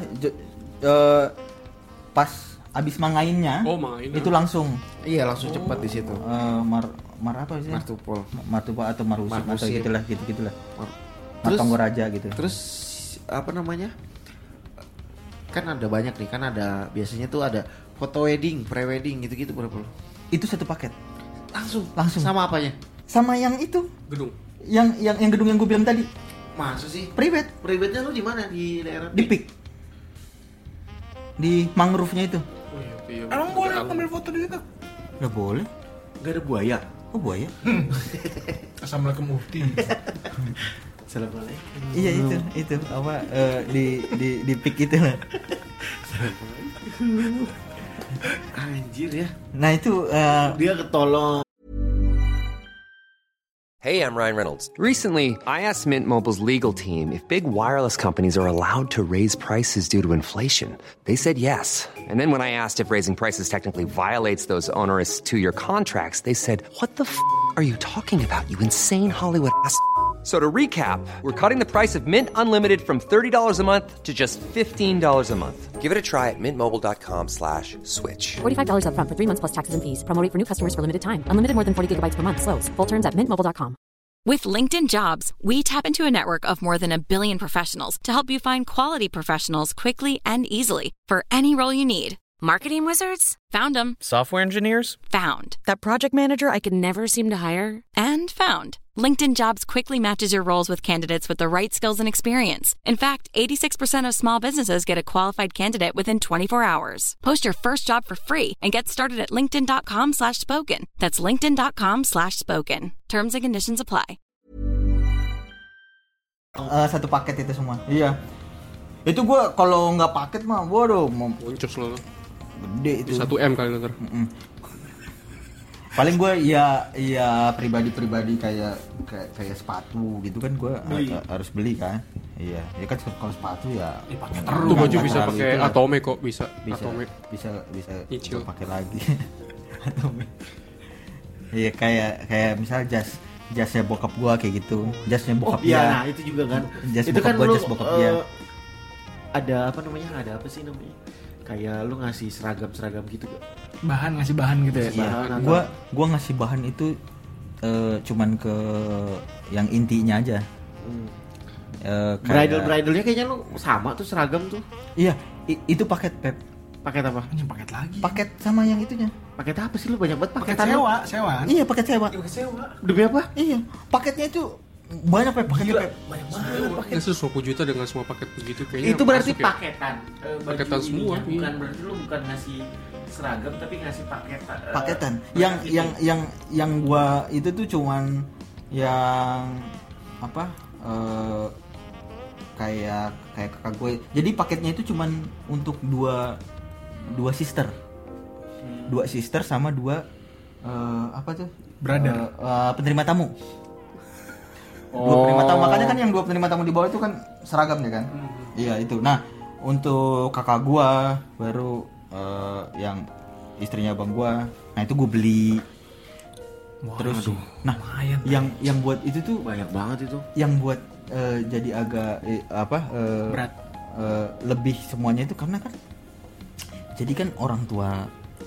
Pas abis mangainnya. Oh, mangainnya. Itu langsung. Iya langsung cepat di situ. Mar apa sih? Martupol atau Marusim atau gitulah. Terus, Raja gitu. Terus apa namanya? Kan ada banyak nih, kan ada biasanya tuh ada foto wedding, pre-wedding gitu-gitu berapa? Itu satu paket. Langsung. Sama apanya? Sama yang itu. Gedung. Yang gedung yang gue bilang tadi. Masa sih? Private. Private-nya lu di mana? Di daerah Di Pik. Di mangrove-nya itu. Oh iya. Emang boleh ambil foto di situ? Gak boleh. Gak ada buaya. Oh buaya? Assalamualaikum Mufti. Assalamualaikum. Iya itu apa di Pik itu lah. Anjir ya. Nah itu Dia ketolong. Hey, I'm Ryan Reynolds. Recently, I asked Mint Mobile's legal team if big wireless companies are allowed to raise prices due to inflation. They said yes. And then when I asked if raising prices technically violates those onerous 2-year contracts, they said, "What the are you talking about, you insane Hollywood ass?" So to recap, we're cutting the price of Mint Unlimited from $30 a month to just $15 a month. Give it a try at mintmobile.com/switch. $45 up front for 3 months plus taxes and fees. Promo rate for new customers for limited time. Unlimited more than 40 gigabytes per month. Slows full terms at mintmobile.com. With LinkedIn Jobs, we tap into a network of more than 1 billion professionals to help you find quality professionals quickly and easily for any role you need. Marketing wizards? Found them. Software engineers? Found. That project manager I could never seem to hire? And found. LinkedIn Jobs quickly matches your roles with candidates with the right skills and experience. In fact, 86% of small businesses get a qualified candidate within 24 hours. Post your first job for free and get started at linkedin.com/spoken. That's linkedin.com/spoken. Terms and conditions apply. satu paket itu semua. Iya. Itu gue kalau nggak paket mah, waduh, Boncos lo. Gede itu. 1M kali ntar. Paling gue ya pribadi kayak sepatu gitu kan gue harus beli kan. Iya, ya kan kalau sepatu ya Dipakai Itu terus. baju bisa pakai itu lah. Atome kok bisa. bisa Atome. bisa Nyicil. pakai lagi. Atome. Iya kayak misal jasnya bokap gua kayak gitu, jasnya bokap Iya, dia. nah itu juga kan. Jas Itu bokap kan gua, lu jas bokap dia. ada apa namanya? Ada apa sih namanya? Kayak lu ngasih seragam gitu gak? Ngasih bahan gitu ya. Iya, bahan atau- gua ngasih bahan itu cuman ke yang intinya aja. Bridalnya kayaknya lu sama tuh seragam tuh. Iya, itu paket Pep. Paket apa? Anjing paket lagi. Paket sama yang itunya. Paket apa sih lu banyak banget Paket paketan lu? sewa. Iya, paket sewa. Demi apa? Iya, paketnya itu banyak Pep, paketnya Pep. Banyak banget. Ya 120 juta dengan semua paket begitu kayaknya. Itu berarti masuk ya. paketan. Paketan Baju semua, ininya. iya. Bukan berarti lu bukan ngasih seragam tapi ngasih paketan. Paketan. paket Yang gua itu tuh cuman yang apa? Kayak kakak gue. Jadi paketnya itu cuman untuk dua sister. Dua sister sama dua apa tuh? Brother. Penerima tamu. Dua penerima tamu. Makanya kan yang dua penerima tamu di bawah itu kan seragam ya kan? Iya itu. Nah, untuk kakak gua baru yang istrinya abang gua. Nah, itu gua beli. Wah, Terus aduh, nah, lumayan. yang buat itu tuh banyak banget itu. yang buat jadi agak Berat. lebih semuanya itu karena kan jadi kan orang tua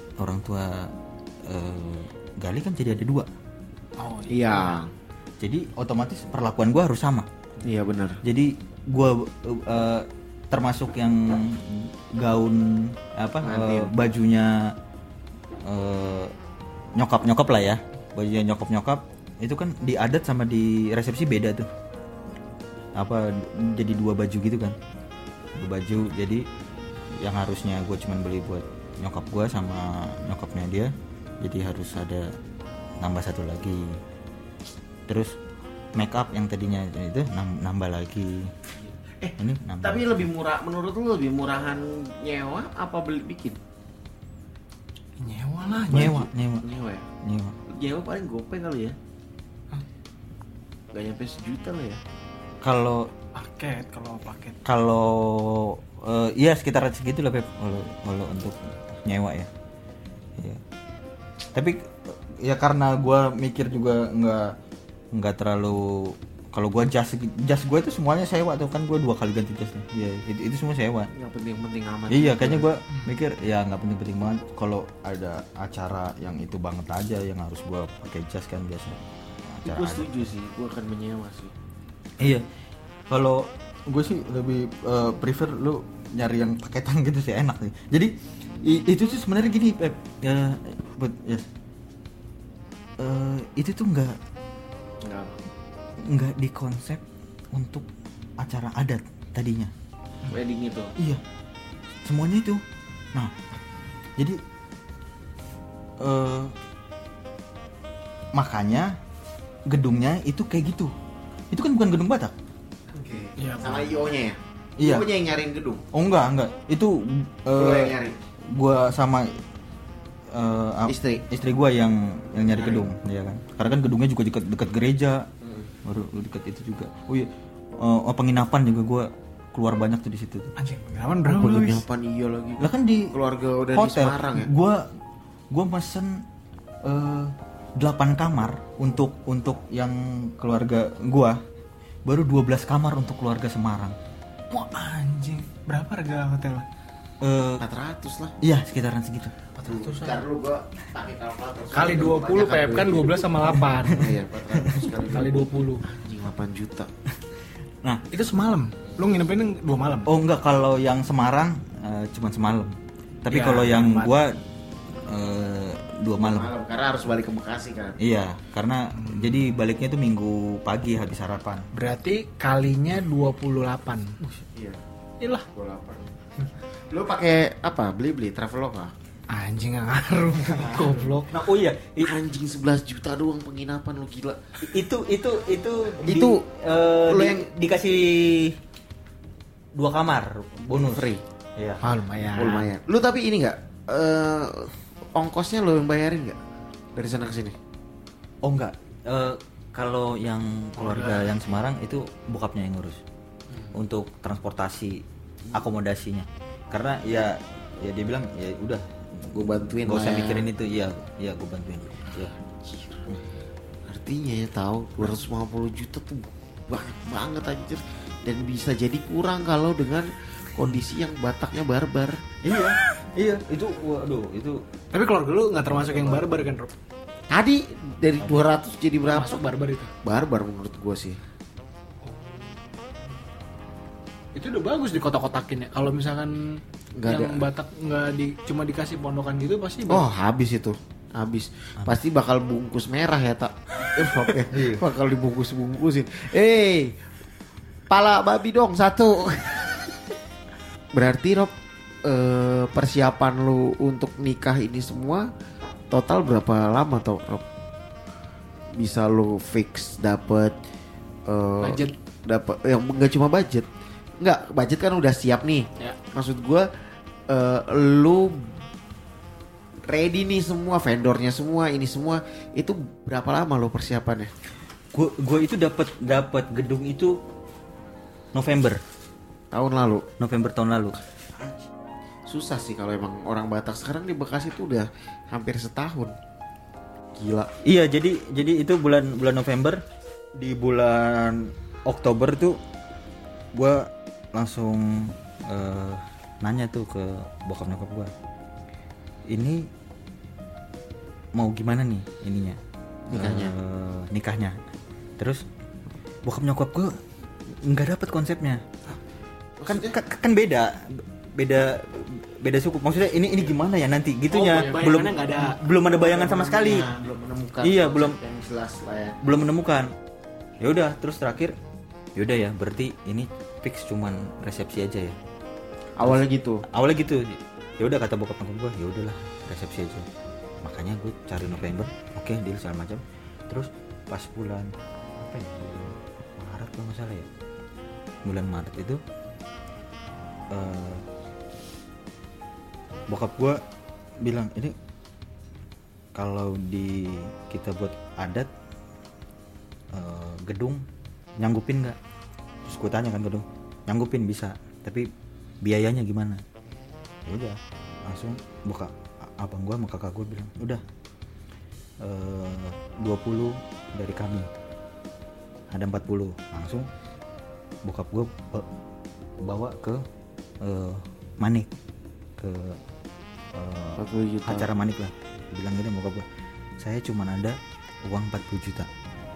Gali kan jadi ada dua. Oh Iya. Jadi otomatis perlakuan gua harus sama. Iya benar. Jadi gua termasuk yang gaun apa Pengantin. bajunya nyokap lah ya. bajunya nyokap itu kan di adat sama di resepsi beda tuh. Apa jadi 2 baju gitu kan. 2 baju, jadi yang harusnya gue cuman beli buat nyokap gue sama nyokapnya dia, jadi harus ada nambah 1 lagi. Terus make up yang tadinya itu nambah lagi. Ini nambah. Tapi lebih murah, menurut lu lebih murahan nyewa apa beli bikin? Nyewa lah. Nyewa ya? Nyewa Paling gopay kali ya. Gak nyampe 1 juta lah ya. Kalau iya sekitar segitu lah Pep, kalau untuk nyewa ya. Iya. Tapi ya karena gue mikir juga nggak terlalu, kalau gue jas gue itu semuanya sewa tuh kan, gue 2 kali ganti jasnya. Iya, itu semua sewa. Nggak penting amat. Iya, kayaknya gue mikir ya nggak penting banget. Kalau ada acara yang itu banget aja yang harus gue pakai jas kan biasa. Gue setuju sih, gue akan menyewa sih. Iya. Kalau gue sih lebih prefer lu nyari yang paketan gitu sih, enak sih. Jadi itu tuh sebenarnya gini Pep, itu tuh nggak dikonsep untuk acara adat tadinya. Wedding itu. Iya. Semuanya itu. Nah, jadi makanya gedungnya itu kayak gitu. Itu kan bukan gedung Batak. Oke. Iya, sama IO-nya ya? Iya. IO-nya yang nyariin gedung? Oh enggak. Itu Lu yang nyari? Gua sama istri gua yang nyari gedung, ya kan. Karena kan gedungnya juga dekat gereja. Baru dekat itu juga. Oh iya. Penginapan juga gua keluar banyak tuh di situ tuh. Anjing, penginapan berapa lu? Penginapan iya lagi. Lah kan di keluarga udah hotel. Di Semarang ya? Gua pesen 8 kamar untuk yang keluarga gua. Baru 12 kamar untuk keluarga Semarang. Wah anjing, berapa harga hotel? 400 lah. Iya, sekitaran segitu. 400. Ntar lu gua pakai kalkulator. Kali 20 Pep, kan 12 sama 8. Iya, 400 kali 20. Anjing 8 juta. Nah, itu semalam. Lu nginepin 2 malam? Oh enggak, kalau yang Semarang cuma semalam. Tapi Ya, kalau yang gua 2 malam. Karena harus balik ke Bekasi kan. Iya, karena jadi baliknya tuh Minggu pagi habis sarapan. Berarti kalinya 28. Iya. Iyalah. 28. Lu pakai apa? Beli Traveloka? Anjing nggak ngaruh. Goblok. Nah, oh iya, anjing 11 juta doang penginapan, lu gila. Itu lu yang dikasih 2 kamar bonus free. Iya. Lumayan. Lu tapi ini enggak ongkosnya lo yang bayarin nggak dari sana ke sini? Oh enggak. Kalau yang keluarga yang Semarang itu bokapnya yang ngurus untuk transportasi akomodasinya. Karena ya dia bilang ya udah, gue bantuin. Gak usah mikirin itu. Iya gue bantuin. Ya. Artinya ya tahu 250 juta tuh banyak banget anjir, dan bisa jadi kurang kalau dengan kondisi yang Bataknya barbar. Iya, itu waduh, itu. Tapi keluarga lu nggak termasuk yang barbar kan, Rob? Tadi dari 200 jadi berapa? Masuk barbar itu. Barbar menurut gua sih. Itu udah bagus di kotak-kotakin ya. Kalau misalkan nggak yang ada. Batak cuma dikasih pondokan gitu pasti. Oh, habis itu. Habis. Pasti bakal bungkus merah ya, tak. Bakal dibungkus-bungkusin. Pala babi dong 1. Berarti Rob, persiapan lu untuk nikah ini semua total berapa lama toh Rob? Bisa lu fix dapet budget? Dapat yang enggak cuma budget. Enggak, budget kan udah siap nih ya. Maksud gua lu ready nih semua, vendornya semua, ini semua, itu berapa lama lo persiapannya? Gua itu dapat gedung itu November tahun lalu. Susah sih kalau emang orang Batak sekarang di Bekasi tuh udah hampir setahun. Gila. Iya, jadi itu bulan November. Di bulan Oktober tuh gua langsung nanya tuh ke bokap nyokap gua. Ini mau gimana nih ininya? Nikahnya. Terus bokap nyokap gua nggak dapet konsepnya. Kan beda suku. Maksudnya ini gimana ya nanti gitunya. Belum ada bayangan sama sekali. menemukan Iya, konsep belum. yang jelas lah ya. Belum menemukan. Ya udah, terus terakhir ya udah ya, berarti ini fix cuman resepsi aja ya. Awalnya gitu. Awalnya gitu. Ya udah kata bokap gue, ya udahlah resepsi aja. Makanya gue cari November, oke, deal segala macam. Terus pas bulan apa ya? Bulan Maret kalau nggak salah ya. Bulan Maret itu bokap gue bilang, ini kalau di kita buat adat gedung nyanggupin nggak? Terus gue tanya kan gedung, nyanggupin bisa, tapi biayanya gimana? Ya udah, langsung buka abang gue sama kakak gue bilang, udah 20 dari kami, ada 40. Langsung bokap gue bawa ke Manik, ke acara Manik lah. Bilang gini bokap gue, saya cuma ada uang 40 juta.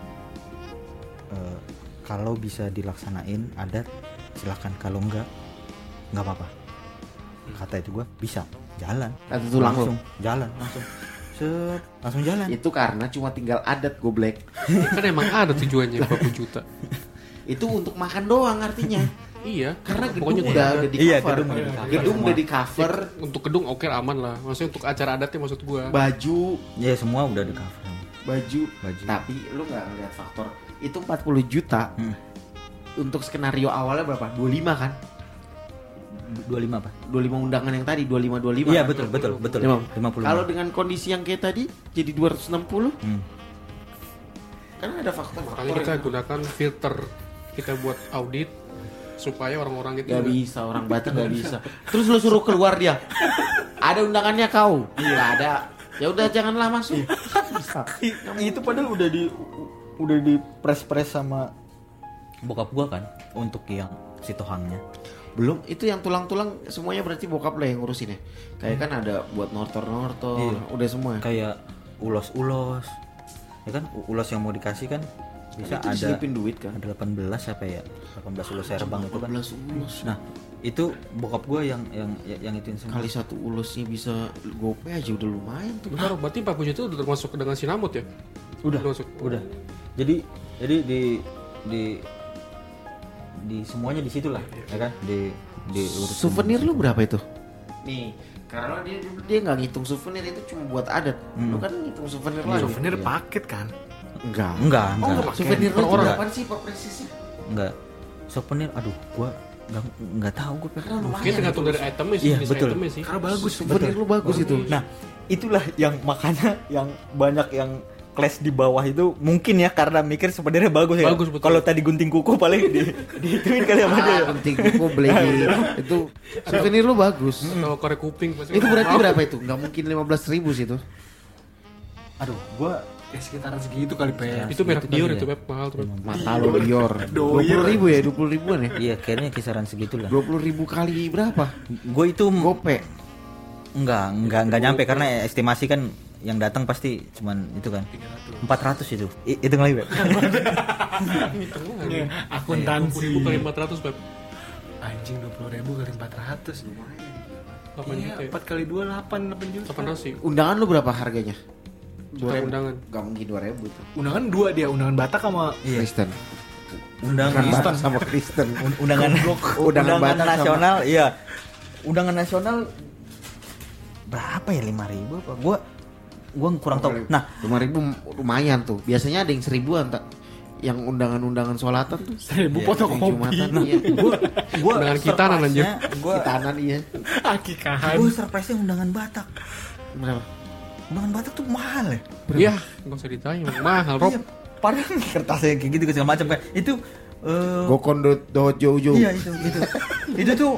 Kalau bisa dilaksanain adat silahkan, kalau nggak apa-apa. Kata itu gue, bisa, jalan. Kata itu langsung jalan, langsung jalan. Itu karena cuma tinggal adat goblek. Kan emang ada tujuannya 40 juta. Itu untuk makan doang artinya. Iya, Karena gedung pokoknya udah di cover. Iya, gedung udah di cover. untuk gedung oke aman lah. Maksudnya untuk acara adatnya maksud gua. Baju, Ya semua udah di cover. baju. Tapi lu nggak ngeliat faktor itu 40 juta. Untuk skenario awalnya berapa? 25 kan? 25 apa? 25 undangan yang tadi, 25. Iya, kan? betul. 50. Kalau dengan kondisi yang kayak tadi jadi 260. Kan ada faktor-faktor. Makanya kita gunakan filter kita buat audit supaya orang-orang itu Gak bisa, orang Batak gak bisa. Terus lu suruh keluar dia. Ada undangannya kau? Iya ada. Ya udah janganlah masuk. Bisa. Itu padahal udah di press sama bokap gua kan untuk yang si tohangnya. Belum, itu yang tulang-tulang semuanya berarti bokap lah yang ngurusin ya. Kayak kan ada buat nortor-nortor, Iya. udah semua. Kayak ulos-ulos. Ya kan ulos yang mau dikasih kan bisa Kan itu ada diselipin duit kan. Ada 18 apa ya? 18 ulos serbang itu kan. 18 ulos. Nah, itu bokap gua yang ituin semua. Kali satu ulosnya bisa gope aja udah lumayan tuh. Bentar, berarti 40 juta udah termasuk dengan sinamut ya? Udah masuk. Udah. Jadi di semuanya di situ lah, ya kan? Di urus Souvenir lu berapa itu? Nih, karena dia nggak ngitung souvenir, itu cuma buat adat. Lu kan ngitung souvenir lagi. Souvenir paket kan? Enggak. Enggak. Souvenir lu Orang. berapa sih per presisi? Enggak. Souvenir, aduh, gua enggak tahu gua. Mungkin tergantung dari itemnya sih, Iya, jenis betul. itemnya sih. Karena bagus Souvenir lu bagus itu. Nah, itulah yang makanya yang banyak yang kelas di bawah itu mungkin ya karena mikir sebenarnya bagus ya. Bagus, betul. Kalau tadi gunting kuku paling dihituin kali sama dia. Penting gua beli itu souvenir lu bagus. Kalau korek kuping pasti. Itu berarti berapa itu? Nggak mungkin 15.000 sih itu. Aduh, gua Ya sekitaran segitu kali Pep. Itu merek Itu Dior kali itu ya. Pep, mahal tuh. Pep. Mata lo Dior. 20.000 ya, 20.000-an ya. iya kayaknya kisaran segitulah. 20.000 kali berapa? Gue itu Gope. enggak nyampe karena estimasi kan yang datang pasti cuman itu kan 400 itu. Itu lagi, Beb. Akuntansi. 20.000 kali 400 Pep. Anjing 20.000 kali 400 lumayan. 8 Iya, juta ya. 4 kali 2 8 juta. 8 nasi. Undangan lu berapa harganya? Juta undangan. Gak mungkin 2.000 tuh. Undangan 2 dia, undangan Batak sama Kristen. Undangan Batak sama Kristen. undangan Undangan Batak sama- nasional, iya. Undangan nasional berapa ya, 5.000 apa? Gua kurang tahu. Nah, 5.000 lumayan tuh. Biasanya ada yang 1.000-an tak. Yang undangan-undangan sholatan tuh 1000 fotokopi. Jumatan iya. gua Undangan kitanan, anjir. Gua Kitanan iya. Akikahan. surprise-nya undangan Batak. Berapa? Undangan Batak tuh mahal ya. Iya, enggak usah ditanya, mahal Rob. Iya, padahal kertasnya kayak gitu segala macam kayak itu Gokon dojo. iya itu. Itu tuh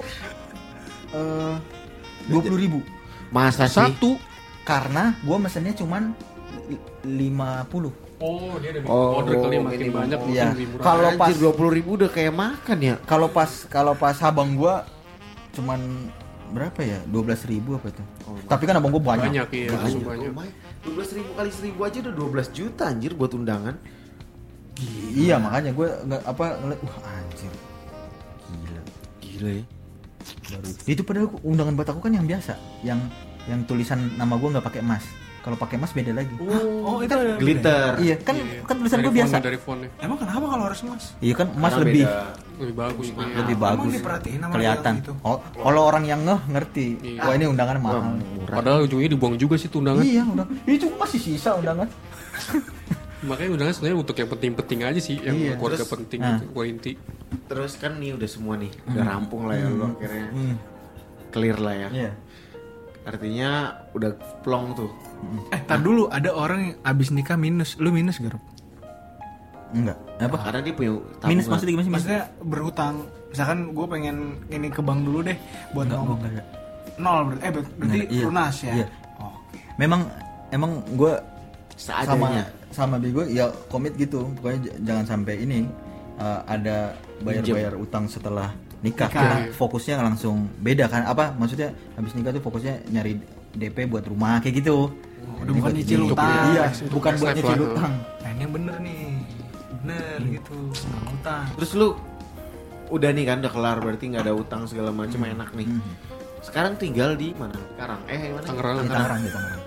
20.000 Masa sih? Satu. karena gua mesennya cuman 50. Oh, dia ada Oh, order kali makin minimum. banyak Iya. makin lebih murah. Kalau pas 20.000 udah kayak makan ya. kalau pas abang gua cuman berapa ya? 12.000 apa itu? Tapi kan abang gua banyak. banyak iya, langsung banyak. 12.000 kali 1.000 aja udah 12 juta anjir buat undangan. Iya, makanya gua ngeliat anjir. Gila ya. Baru. Itu padahal undangan Batakku kan yang biasa, yang tulisan nama gua nggak pakai emas. Kalau pakai emas beda lagi. Oh, itu ada Glitter. Iya, kan tulisan Dari gue biasa. Dari fontnya. Emang kenapa kalau harus emas? Iya kan emas Karena lebih beda. Lebih bagus. lebih Emang bagus. diperhatiin sama Kelihatan. dia gitu? Oh, kalau orang yang ngerti. Iya. Wah, ini undangan mahal. Padahal ujungnya dibuang juga sih tuh undangan. Iya, undangan. Itu masih sisa undangan. Makanya undangan sebenarnya untuk yang penting-penting aja sih, yang Iya. keluarga Terus- penting, Nah. keluarga inti. Terus kan nih udah semua nih, udah rampung lah ya lu akhirnya. Clear lah ya. Iya. Artinya udah plong tuh. Tar dulu, ada orang yang abis nikah minus. Lu minus gak, Rob? Enggak. Apa? Karena dia punya tabungan. Minus maksudnya gimana sih? Maksudnya berhutang. Misalkan gue pengen ini ke bank dulu deh buat Enggak, ngomong. enggak. Nol berarti, berarti Enggak, iya. lunas ya. Iya. Oke. Emang gue Seadanya. sama bego ya komit gitu. Pokoknya jangan sampai ini ada bayar utang setelah nikah. Karena fokusnya langsung beda kan. Apa maksudnya habis nikah tuh fokusnya nyari DP buat rumah kayak gitu. Udah bukan nyicil Untuk- utang. Iya, bukan buat Next nyicil level. utang. Nah ini yang bener nih. Bener gitu. Utang. Terus lu udah nih kan udah kelar berarti nggak ada utang segala macam enak nih. Sekarang tinggal di mana? Sekarang mana? Tangerang. Di Tangerang, di Tangerang.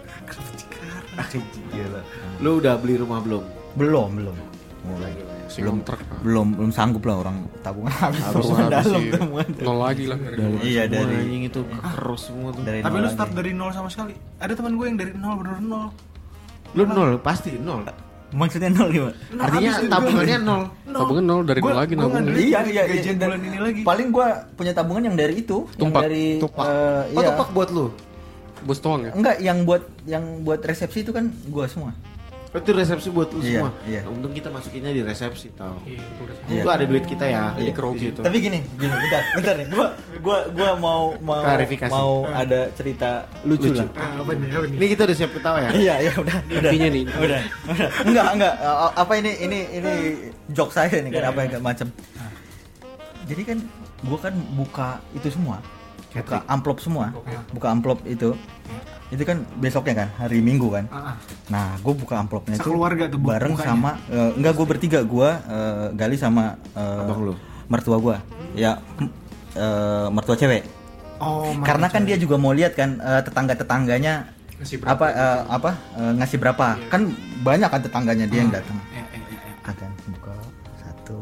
Gila. Lu udah beli rumah belum? Belum. Mulai. Singkontrak. Belum sanggup lah orang tabungan habis. Tabungan habis, dalam iya. tabungan. Nol lagi lah. Iya dari Anjing itu terus semua tuh. dari Tapi nol lu lagi. start dari nol sama sekali. Ada teman gue yang dari nol bener nol. Lu nol pasti nol. Maksudnya nol gimana? Artinya tabungannya nol. Tabungan nol dari nol lagi nabung. Iya Gajian bulan ini lagi. Paling gua punya tabungan yang dari itu, Tumpak. yang dari Tupak. iya. Tupak buat lu. Bos toang ya. Enggak, yang buat resepsi itu kan gua semua. Itu resepsi buat lu Iya, semua. iya. Nah, untung kita masukinnya di resepsi tau. Iya. Itu ada duit kita ya. Iya. Di situ. Tapi gini, bentar nih. Gua mau Klarifikasi. mau ada cerita lucu lah. Apa nih? Ini kita udah siap ketawa ya. Iya, udah. Intinya nih. Udah. Enggak. Apa ini joke saya nih kan apa yang macam. Jadi kan gua kan buka itu semua. Buka amplop semua. Buka amplop itu. Itu kan besoknya kan, hari Minggu kan. Nah, gue buka amplopnya itu Sekeluarga tuh bareng bukanya. sama enggak, gue bertiga, gue Gali sama Abang lu. mertua gue. Ya mertua cewek. Oh, Karena kan dia juga mau lihat kan tetangga-tetangganya Ngasih berapa ngasih berapa. Kan banyak kan tetangganya dia yang datang. Iya. Akan buka satu.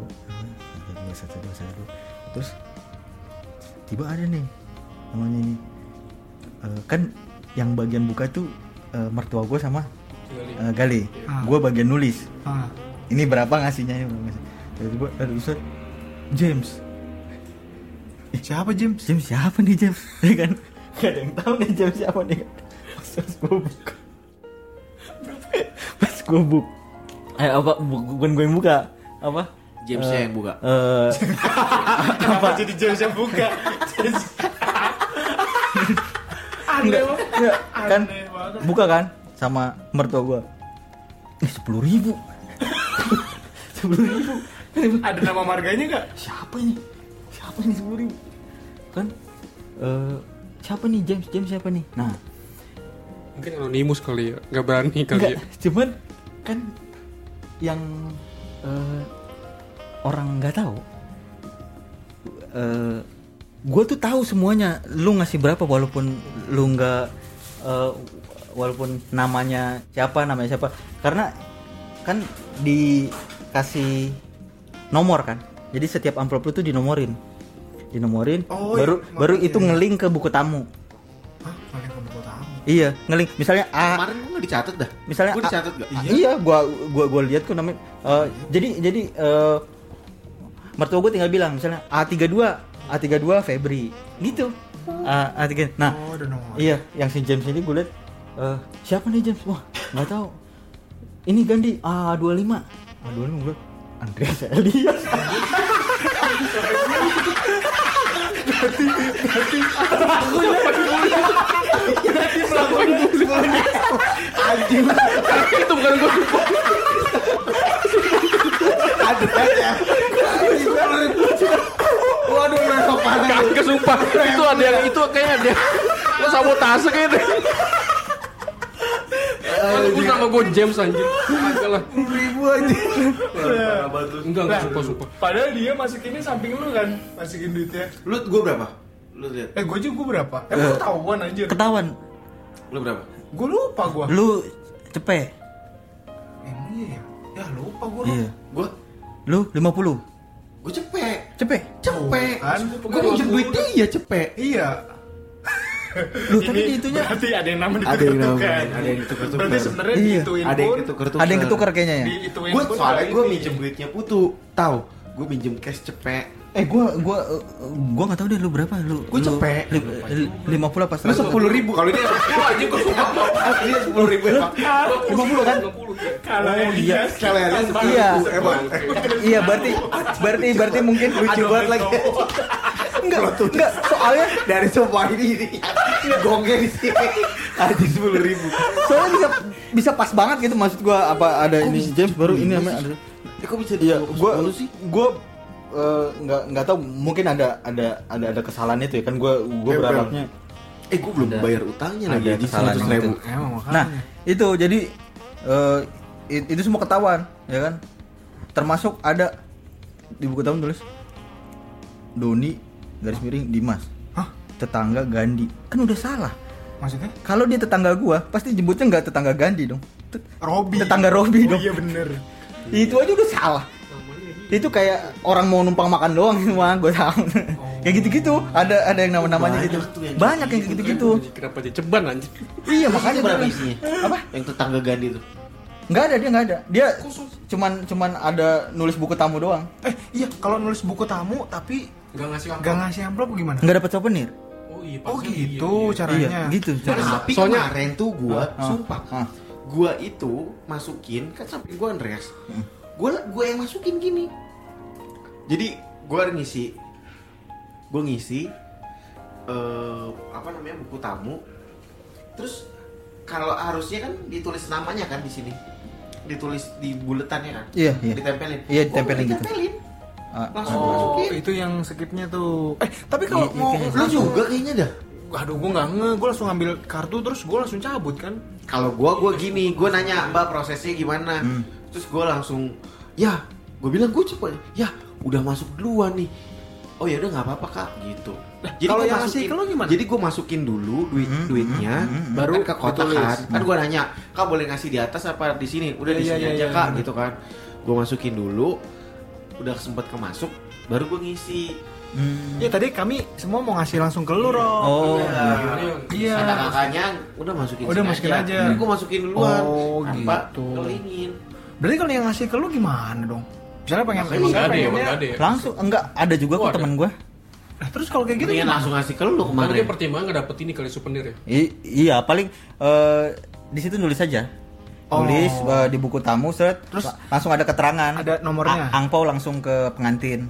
Terus tiba ada nih namanya ini kan yang bagian buka tuh mertua gue sama Gali. Gue bagian nulis. Ini berapa ngasihnya? Tiba-tiba ada Ustaz James. Siapa James? James siapa nih James? Ya kan? Gak ada yang tahu nih James siapa nih. Pas gue buka. Pas gue buka. Bukan gue yang buka. Apa? Jamesnya yang buka. Apa jadi James yang buka? Enggak, kan buka kan sama mertua gua. 10.000. 10.000. Ada nama marganya nggak? Siapa ini 10.000? Kan siapa nih James siapa nih? Nah, Mungkin anonimus kali ya, nggak berani kali enggak, ya. cuman kan yang orang nggak tahu. Gue tuh tahu semuanya. Lu ngasih berapa walaupun lu nggak walaupun namanya siapa. Karena kan dikasih nomor kan. Jadi setiap amplop lu tuh dinomorin. Oh, baru itu ngelink ke buku tamu. Hah? Pakai ke buku tamu. Iya, ngelink. Misalnya A. Kemarin gua nggak dicatat dah. Misalnya Gua dicatat gak? Iya, gua lihat kok namanya. Jadi mertua gue tinggal bilang misalnya A32 Febri gitu. A3. Nah, ada nomor. iya, yang si James ini gue lihat siapa nih James? Wah, nggak tahu. Ini Gandhi A25 gue Andreas Elias. Itu bukan gue. Waduh, mereka parah. Kagak sumpah. Itu ada yang itu kayaknya dia. Lo sabotase kayaknya. Gue nama gue James anjir. Kagak lah. 10.000 aja. Enggak sumpah. Padahal dia masukinnya samping lu kan, masukin duitnya. Lu gua berapa? Lu lihat. Gue juga berapa? Emang ketahuan anjir. Ketahuan. Lu berapa? Gue lupa gue. Lu cepet. Emang iya ya? Ya lupa gue. Iya. Gua Lu 50. Gue cepet. Cepet. Kan? Gue minjem duit dia cepet. Iya. Lu tapi itunya Berarti ada yang namanya Ada yang ditukar-tukar. namanya, ada yang ditukar-tukar. Berarti sebenarnya Iya. diituin Ada yang pun. ketuker-tuker. ada yang ketukar kayaknya ya. Diituin Gue pun soalnya ada gue ini. minjem duitnya Putu. Tahu? Gue minjem cash cepet. Gua nggak tahu deh lu berapa lu. Gua cepet. 50 apa Lu 10.000 kalau ini 10 aja gue suka. Ini 10.000 emang. 50 kan? Kalau iya. Kalian Iya. emang. Iya, berarti mungkin lucu banget lagi. Enggak, soalnya Dari semua ini gongnya di sini aja 10.000. soalnya bisa pas banget gitu, maksud gua apa ada ini James baru ini namanya ada. Kok bisa Iya, gua sih? nggak tahu, mungkin ada kesalahan itu ya kan, gua berharapnya Gue belum bayar utangnya lagi ada di kesalahan 100.000. itu. Emang makanya. Nah, itu jadi itu semua ketahuan, ya kan? Termasuk ada di buku tamu tulis Doni garis miring Dimas. Hah? Tetangga Gandhi. Kan udah salah. Maksudnya? Kalau dia tetangga gua, pasti jemputnya nggak tetangga Gandhi dong. Robi. Tetangga Robi dong. Iya bener. Itu aja udah salah. Itu kayak orang mau numpang makan doang semua, gue tahu. Kayak gitu-gitu, ada yang namanya gitu. Banyak yang gitu-gitu. Kenapa jadi ceban anjir? Iya, makanya Berapa gua- isinya? Apa? Yang tetangga Gandhi itu. Nggak ada. Dia cuman ada nulis buku tamu doang. Iya, kalau nulis buku tamu tapi Enggak ngasih amplop. gak ngasih amplop gimana? Nggak dapat souvenir. Oh iya. Oh pantesan gitu iya. caranya. Iya, gitu. Tapi Soalnya- kemarin tuh gue, sumpah, Ah. gue itu masukin kan samping gue Andreas, gue yang masukin gini. Jadi gue ngisi apa namanya buku tamu. Terus kalau harusnya kan ditulis namanya kan di sini, ditulis di buletannya kan, Iya. ditempelin. Iya, ditempelin gitu. Ditempelin. Ah, Langsung Oh, masukin. itu yang skipnya tuh. Tapi kalau Iya, mau kayaknya. Lu juga kayaknya dah. Aduh, gue nggak gue langsung ambil kartu terus gue langsung cabut kan. Kalau gue gini, gue nanya Mbak prosesnya gimana, terus gue langsung, ya, gue bilang gue cepet, ya, udah masuk duluan nih. Oh ya udah nggak apa-apa kak, gitu. Jadi kalau gua yang ngasih ke lu gimana? Jadi gue masukin dulu duitnya, baru ke kotak kan. Kan gue nanya, kak boleh ngasih di atas apa di sini? Udah di Iya, sini iya, aja iya, kak, bener. gitu kan. Gue masukin dulu, udah sempet kemasuk, baru gue ngisi. Ya tadi kami semua mau ngasih langsung ke lu, Rob. Oh, Iya. Kata kakaknya, udah masukin Udah sini masukin aja. Jadi gue masukin duluan. Oh, tanpa gitu. kalau ingin. Berarti kalau yang ngasih ke lu gimana dong? Misalnya pengen Emang nggak ada ya, emang pengennya- nggak ada ya. langsung enggak ada juga Oh, kok ada. teman gua. Nah, terus kalau kayak gitu Mendingan gimana? langsung ngasih ke lu Karena kemarin. dia pertimbangan nggak dapet ini kali souvenir ya. Iya, paling di situ nulis saja. Nulis di buku tamu, set, Terus langsung ada keterangan. ada nomornya? Angpau langsung ke pengantin.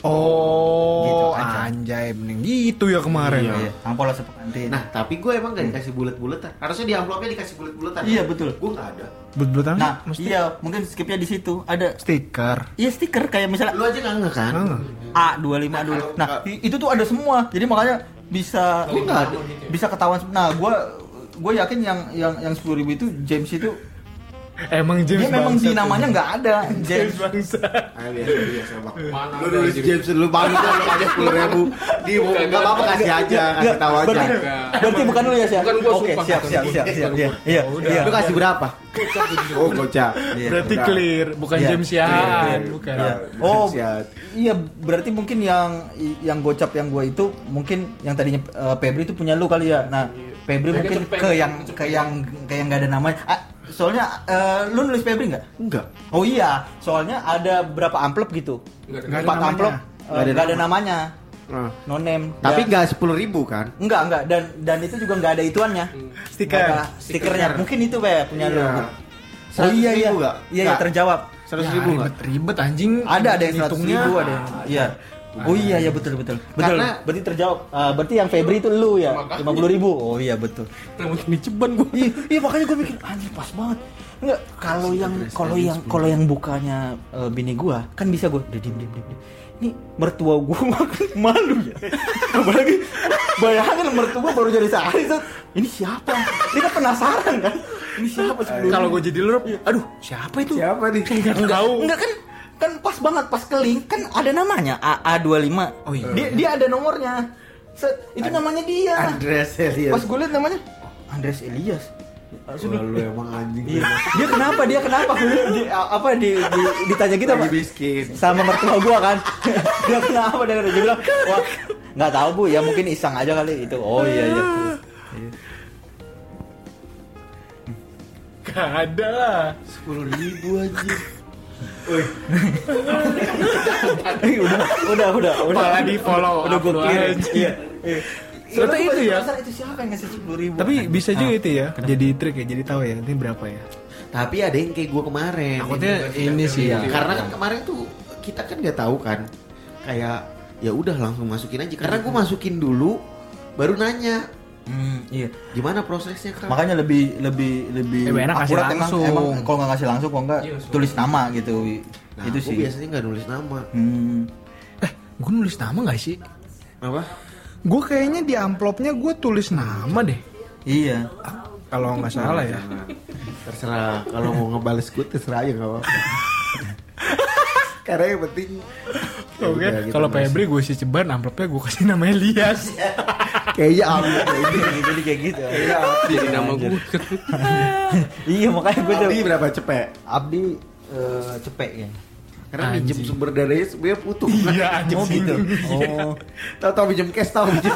Oh, Gitu aja. anjay, bening gitu ya kemarin. Iya, angpau langsung ke pengantin. Nah, tapi gue emang gak dikasih bulet-buletan. Harusnya di amplopnya dikasih bulet-buletan. Iya, betul. Gue gak ada. Betul-betul Nah, iya, mungkin skipnya di situ ada. stiker. Iya, stiker kayak misalnya Lu aja gak nge kan? A25 dulu. Nah, itu tuh ada semua. Jadi makanya bisa Gue gak ada. bisa ketahuan. Nah, gue yakin yang 10.000 itu James itu Emang James dia memang di bangsat, namanya nggak ada James James. bangsa. Ayo biasa bang. Mana Lu ada nulis jadi- James dulu bang itu lu aja 10.000. Di gak apa-apa kasih aja, kasih tahu aja. Berarti bukan lu ya, Syah? Bukan gua, Oke, sumpah. siap. Iya, iya. Iya. Lu kasih berapa? Oh gocap. Iya. Berarti Udah. clear, bukan Iya. James Yahan, bukan. Iya. Oh, Siap. iya, berarti mungkin yang gocap yang gue itu mungkin yang tadinya Febri itu punya lu kali ya. Nah, Febri Mereka mungkin cepet, ke yang nggak ada namanya. Soalnya lu nulis Febri nggak? Enggak. Oh iya, soalnya ada berapa amplop gitu. Nggak ada. Nggak ada 4 namanya. amplop nggak ada namanya. Nah. No name. Tapi Ya. gak 10.000 kan? Enggak dan itu juga nggak ada ituannya. Stiker. Nggak ada stikernya. Mungkin itu punya lu. Iya. Oh iya 100.000 iya. nggak? Iya Nggak. terjawab. 100.000 nggak? Ribet anjing. Ada yang 100.000, Hitungnya. ada yang iya. Oh iya ya betul. Karena- Berarti terjawab. Berarti yang Febri itu lu ya. Makanya. 50.000. Oh iya betul. Nah, mungkin diceban gue. Iya makanya gue mikir anjir pas banget. Enggak, kalau yang bukanya bini gua kan bisa gue udah diem. Ini mertua gua makan malu ya. Apalagi bayangin mertua baru jadi sehari tuh. Ini siapa? Dia kan penasaran kan. Ini siapa sebelumnya? Kalau gue jadi lu, aduh, siapa itu? Siapa nih? Enggak kan pas banget pas ke link kan ada namanya AA25. Oh iya. Dia ada nomornya. Set, itu namanya dia. Andreas Elias. Pas gue liat namanya Andres Elias. Wah, lu emang anjing. Iya. Dia kenapa? Ditanya gitu Lagi Pak. miskin. Sama mertua gua kan. Dia kenapa? Dia bilang, "Wah, enggak tahu Bu, ya mungkin iseng aja kali itu." Oh iya. Gak ada lah. 10.000 anjing. Udah. Malah di follow. Udah gua kirim. Iya. Soalnya itu ya. Itu siapa yang ngasih 10.000? Tapi bisa juga itu ya. Jadi trik ya. Jadi tahu ya. Ini berapa ya. Tapi ada yang kayak gue kemarin. Takutnya ini sih ya. Karena kan kemarin tuh kita kan nggak tahu kan. Kayak ya udah langsung masukin aja. Karena gue masukin dulu, baru nanya. Iya. Gimana prosesnya kan? Makanya lebih enak kasih akurat langsung. emang kalau nggak kasih langsung, kalau nggak tulis nama gitu. Nah, itu gue sih. biasanya nggak nulis nama. Gue nulis nama gak sih? Apa? Gue kayaknya di amplopnya gue tulis nama deh. Iya. Kalau nggak salah ya. Terserah. Kalau mau ngebales gue terserah aja nggak apa-apa. Karena yang penting. Oke. Kalau Febri gue isi ceban, amplopnya gue kasih nama Elias. Kayaknya Abdi. Jadi kayak gitu. Jadi nama gue. Iya, makanya gue tuh Abdi berapa cepet? Abdi cepek ya. Karena minjem sumber dananya sebenarnya putus. Iya, anjing. Oh gitu. Oh. Tahu minjem cash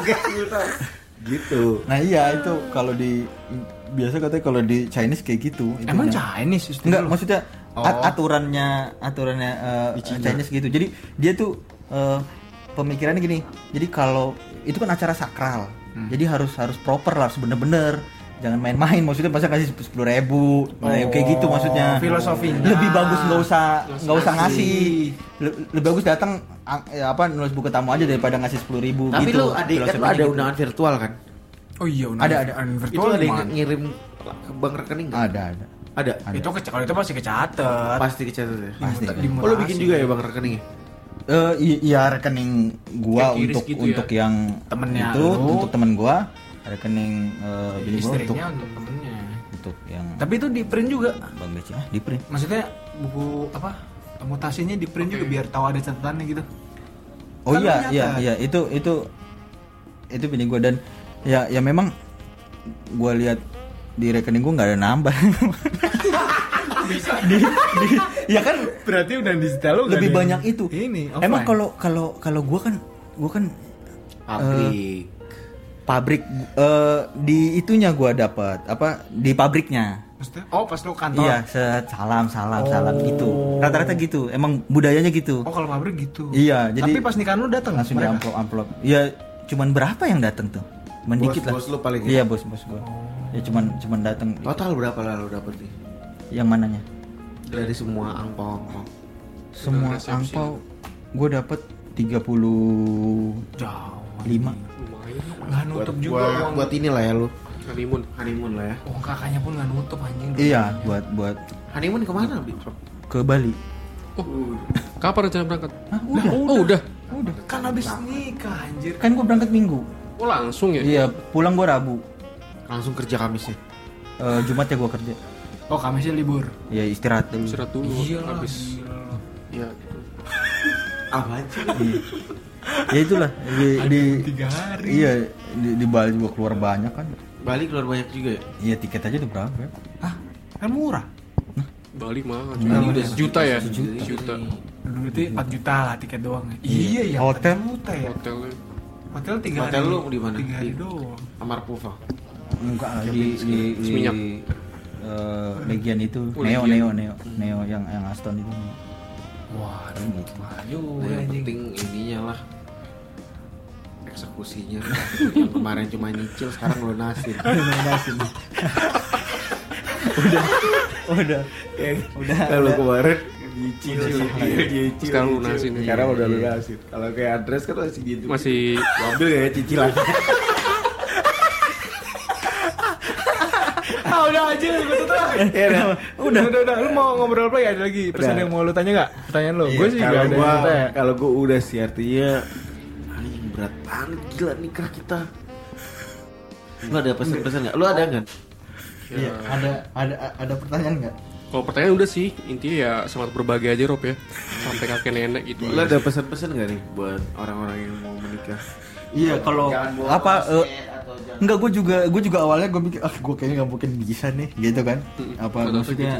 gitu. Nah iya itu kalau di biasa katanya kalau di Chinese kayak gitu. Emang itunya. Chinese? Enggak, maksudnya Oh. aturannya Chinese gitu. Jadi dia tuh pemikirannya gini. Jadi kalau itu kan acara sakral. Jadi harus proper lah, harus bener-bener. Jangan main-main, maksudnya masa kasih 10.000, kayak gitu maksudnya. Filosofinya. Lebih bagus nggak usah ngasih. Lebih bagus datang nulis buku tamu aja daripada ngasih 10.000 Tapi gitu. lu kan ada Filosofinya gitu. undangan virtual kan? Oh iya, Ada. virtual. Itu ada yang gimana? ngirim ke bank rekening nggak? Ada. Ada. Itu kalau itu masih kecatet. Pasti kecatat ya. Pasti kan. Oh, lu bikin juga ya bank rekeningnya? Iya rekening gua Kayak untuk Kiris gitu untuk yang Temennya itu lu. untuk temen gua, rekening bini gua Istrinya untuk temennya. untuk yang Tapi itu di print juga. Bang Beci di print. Maksudnya buku apa? Mutasinya di print juga biar tahu ada catatannya gitu. Oh Kan iya itu bini gua dan ya memang gua lihat di rekening gua nggak ada nambah. Ya kan Berarti udah digital lu lebih banyak itu. Ini Emang kalau gua kan pabrik di itunya gua dapat di pabriknya. Maksudnya? Oh, pas lu kantor. Iya, salam gitu. Rata-rata gitu. Emang budayanya gitu. Oh, kalau pabrik gitu. Iya, jadi Tapi pas nikahan lu datang langsung di amplop. Ya cuman berapa yang datang tuh? Cuman dikit lah. Bos lu paling Iya, bos gua. Ya cuman datang. Total berapa lah lu dapet nih? Yang mananya? Dari semua angpau-angpau. Semua resepsi. angpau gua dapat 35. jauh. Lumayan. Nggak nutup juga uang. Buat inilah ya lu. Honeymoon lah ya. Uang kakaknya pun nggak nutup anjing. Iya, buat Honeymoon kemana, Bi? ke Bali. Oh, kapan rencana berangkat? Hah, udah. Oh, udah. Kan habis nikah anjir. Kan gua berangkat Minggu. Oh, langsung ya? Iya, pulang gua Rabu. Langsung kerja Kamisnya. Jumat ya gua kerja. Oh, Kamisnya libur. Ya istirahat dulu. Istirahat dulu Iyalah, habis. Ya, gitu. Apaan sih? Iya. Ya itulah di 3 hari. Iya, di Bali juga keluar banyak kan. Bali keluar banyak juga ya? Iya, tiket aja tuh berapa ya? Kan murah. Bali mahal. Ini udah sejuta ya? Sejuta. Dulu itu 4 juta lah tiket doang. Iya, ya. Hotel? 4 juta ya. Hotelnya. Hotel 3 hari. Hotel lu di mana? 3 hari doang. Amar Pufa. Enggak di Seminyak. Legian itu Oh, Neo Legian. yang Aston itu. Wah, Gitu. maju Nah, yang anjing. penting ininya lah. Eksekusinya. Yang kemarin cuma nyicil, sekarang lunasin. Udah. Kalau kemarin nyicil. Sekarang lunasin. Sekarang udah lunasin. Kalau kayak Andres kan masih gitu. Masih Gua ambil ya cicilan. Udah aja gue tutup. Udah. Lu mau ngobrol apa ya? Ada lagi pesan Udah. yang mau lu tanya enggak? Pertanyaan lu. Gue sih Kalau enggak ada gua, yang tanya. kalau gue udah sih artinya anjing berat banget gila nikah kita. Lu ada pesan-pesan nggak? Lu ada nggak? Iya, ada pertanyaan enggak? kalau pertanyaan udah sih, intinya ya semangat berbagi aja Rob ya. Sampai kakek nenek gitu. Lu ada pesan-pesan nggak nih buat orang-orang yang mau menikah? Iya, kalau Jangan bawa apa kaset atau Enggak, gue juga awalnya gue mikir gue kayaknya nggak mungkin bisa nih gitu kan. Apa maksudnya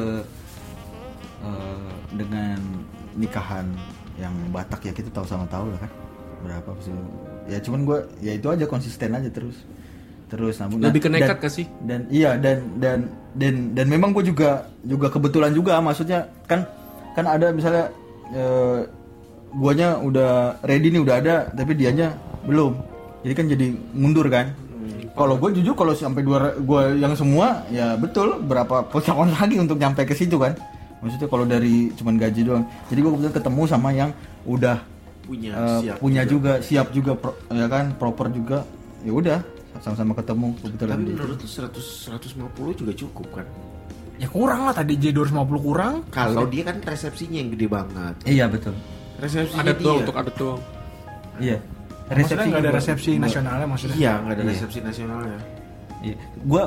dengan nikahan yang Batak ya kita tahu lah kan berapa sih ya, cuman gue ya itu aja konsisten aja terus namun lebih ke nekat gak sih? Dan iya dan memang gue juga kebetulan juga, maksudnya kan ada misalnya guanya udah ready nih, udah ada tapi dianya belum, jadi kan jadi mundur kan. Kalau gue jujur kalau sampai gue yang semua ya betul berapa tahun lagi untuk nyampe ke situ kan, maksudnya kalau dari cuman gaji doang. Jadi gue kebetulan ketemu sama yang udah punya juga siap juga ya kan, proper juga, ya udah sama-sama ketemu kebetulan. Tapi menurut lu 150 juga cukup kan? Ya kurang lah, tadi J 250 kurang. Kalau dia kan resepsinya yang gede banget. Iya betul. Resepsinya adat doang untuk adat doang. Iya. Resepsi nggak ada resepsi nasionalnya maksudnya? Iya, nggak ada resepsi nasionalnya. Iya. Gua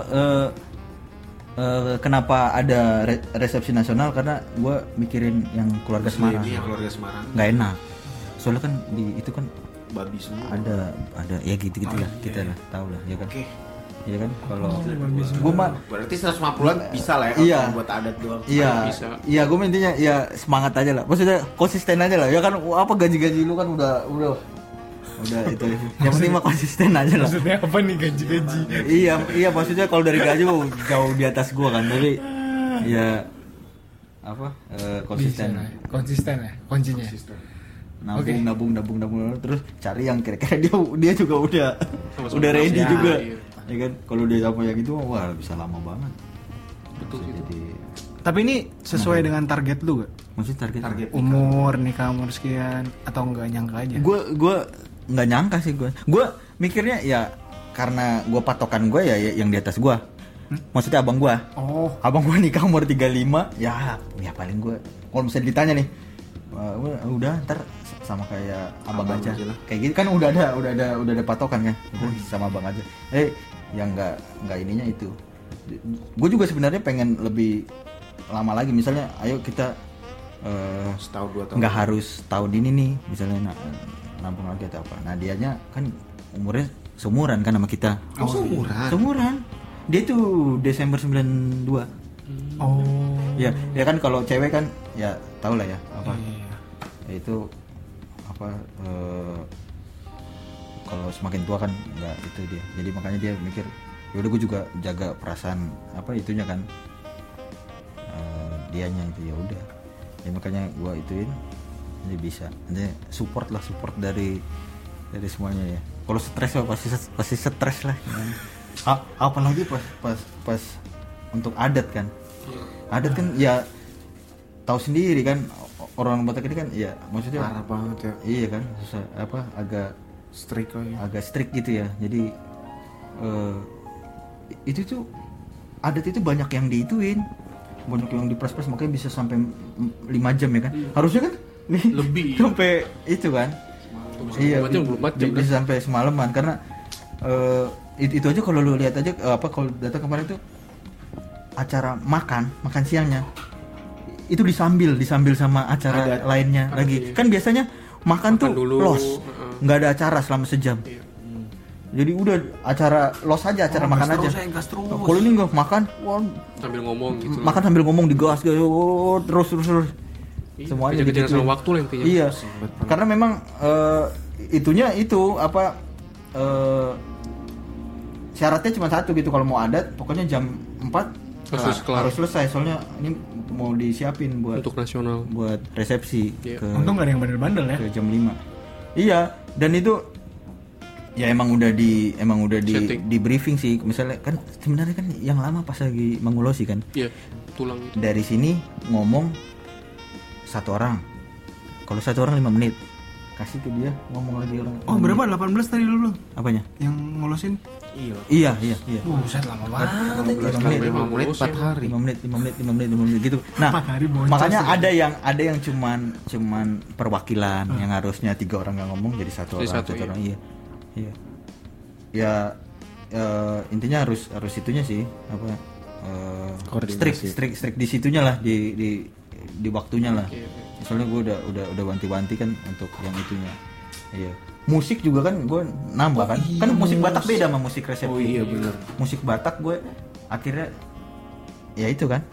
kenapa ada resepsi nasional, karena gue mikirin yang keluarga Semarang. Iya, keluarga Semarang. Nggak enak. Soalnya kan di itu kan babi semua. Ada ya gitu lah, kita lah tahu lah ya kan. Oke. Iya kan, kalau gue mah berarti 150-an bisa lah ya kalau iya, buat adat doang. Iya. Bisa. Iya, gue intinya ya semangat aja lah. Maksudnya konsisten aja lah. Ya kan apa gaji lu kan udah itu. Yang penting mah konsisten aja lah. Maksudnya apa nih gaji? Iya maksudnya kalau dari gaji mau jauh di atas gua kan, tapi ya apa konsisten ya kuncinya. Nabung terus cari yang kira-kira dia juga udah ready juga. Iya. Ya kan, kalau dia apa yang itu wah bisa lama banget. Betul gitu. Jadi Tapi ini sesuai dengan target lu gak? maksudnya target Umur, nikah umur sekian, atau enggak nyangka aja? gue nggak nyangka sih gue mikirnya ya karena gue patokan gue ya yang di atas gue. Maksudnya abang gue nikah umur 35 ya paling gue kalau misalnya ditanya nih udah ntar sama kayak abang aja kayak gitu kan udah ada patokan kan, sama abang aja. Yang nggak ininya itu gue juga sebenarnya pengen lebih lama lagi, misalnya ayo kita setahun 2 tahun nggak harus tahun ini nih misalnya nampung lagi atau apa. Nah dianya kan umurnya seumuran kan sama kita. Seumuran. Dia tuh Desember 92. Ya kan kalau cewek kan ya tau lah ya apa. Ya itu apa kalau semakin tua kan nggak itu dia. Jadi makanya dia mikir yaudah gue juga jaga perasaan apa itunya kan. Dianya itu ya udah. Ya makanya gue ituin. Jadi bisa, jadi support dari semuanya ya. Kalau stres pasti stres lah. Apalagi pas untuk adat kan. Adat kan ya tahu sendiri kan, orang Batak ini kan ya maksudnya parah banget ya. Iya kan, susah agak strict gitu ya. Jadi itu tuh adat itu banyak yang diituin, banyak yang dipres-pres, makanya bisa sampai 5 jam ya kan. Harusnya kan lebih sampai itu kan. Iya, bisa sampai semalaman karena itu aja kalau lu lihat aja kalau datang kemarin itu acara makan siangnya itu disambil sama acara lainnya lagi. Kan biasanya makan tuh dulu, los, nggak ada acara selama sejam. Jadi udah acara los aja, acara makan aja. Kalau ini nggak makan, sambil ngomong gitu. Makan sambil ngomong digas terus. Semuanya kejar sama waktu lah intinya. Iya. Karena memang itunya itu apa syaratnya cuma satu gitu, kalau mau adat pokoknya jam 4 harus selesai, soalnya ini mau disiapin buat untuk nasional, buat resepsi. Untung gak ada yang bandel-bandel ya. Ke jam 5. Iya, dan itu ya emang udah di briefing sih. Misalnya kan sebenarnya kan yang lama pas lagi mengulosi kan. Iya, tulang itu. Dari sini ngomong satu orang. Kalau satu orang 5 menit. Kasih ke dia ngomong lagi orang. Oh, berapa? 18 tadi dulu. Apanya? Yang ngulosin? Iya. Buset, lama banget. 5 menit 4 hari. 5 menit gitu. Nah, makanya ada yang cuman perwakilan yang harusnya 3 orang yang ngomong jadi satu orang. Iya. Ya intinya harus itunya sih apa strict di situnya lah, di waktunya lah. Soalnya gue udah wanti-wanti kan untuk yang itunya. Iya. musik juga kan gue nambah kan. Kan musik Batak beda sama musik resepsi. Oh iya benar. Musik Batak gue akhirnya ya itu kan.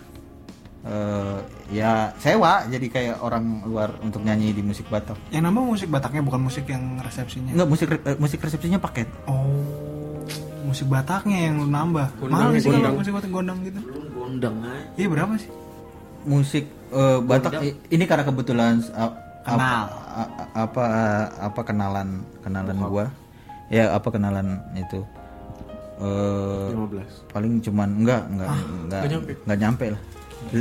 Ya sewa jadi kayak orang luar untuk nyanyi di musik Batak. Yang nambah musik Bataknya bukan musik yang resepsinya. Enggak, musik resepsinya paket. Oh, musik Bataknya yang lu nambah. Mahal sih kalau musik Batak gondang gitu. Gondang aja. Iya berapa sih? Musik Batak ini karena kebetulan Kenal. apa kenalan gua. Ya apa kenalan itu 15. paling cuman enggak nyampe lah.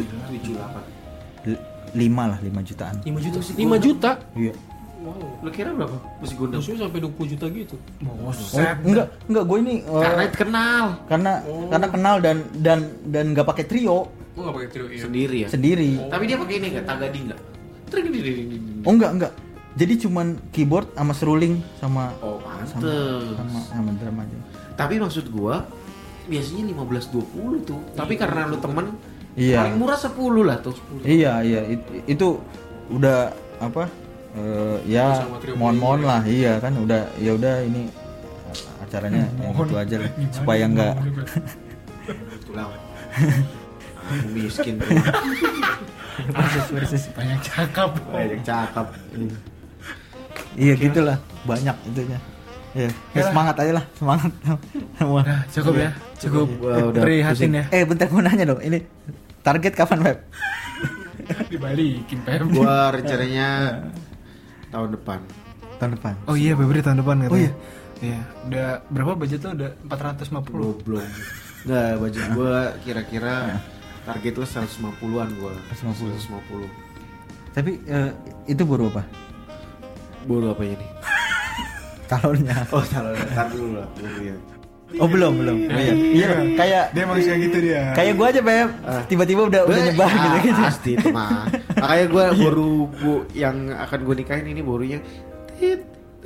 5 jutaan. 5 juta sih. 5 juta? Iya. Wow. Lu kira berapa? Musik gondang. Maksudnya sampai 20 juta gitu. Enggak gue ini Karena kenal. karena kenal dan enggak pakai trio, Gua enggak pakai trio iya. Sendiri ya. sendiri. Tapi dia pakai ini enggak? Tagadi enggak? Oh enggak. Jadi cuman keyboard sama seruling sama Oh, pantes. sama drum aja. Tapi maksud gua biasanya 15-20 tuh. Tapi karena lu temen Iya. paling murah 10 lah tuh. Iya, itu udah apa? Ya mohon lah, iya kan udah ini acaranya yang itu aja lah, supaya enggak Tulang. Aku miskin tuh. Versus banyak cakap. Banyak cakep. iya gitulah, banyak itunya. Ya, semangat aja lah, semangat. Udah, cukup ya. Cukup Udah prihatin ya. Bentar mau nanya dong, ini target kapan Web? Dibalikin Pep. Gua rencananya tahun depan. Tahun depan. Oh iya, Februari tahun depan katanya. Oh iya. Iya, udah berapa budget lo? Udah 450. Belum. Enggak, budget gua kira-kira target lu 150-an gua. 150. Tapi itu baru apa? Baru apa ini? Calonnya. Oh, calonnya tar dulu lah. Iya. Oh belum. Oh, iya. Kayak Dia manusia gitu dia. kayak gua aja Beb. Tiba-tiba udah nyebar gitu. Pasti itu mah. Makanya gua baru yang akan gua nikahin ini barunya tit.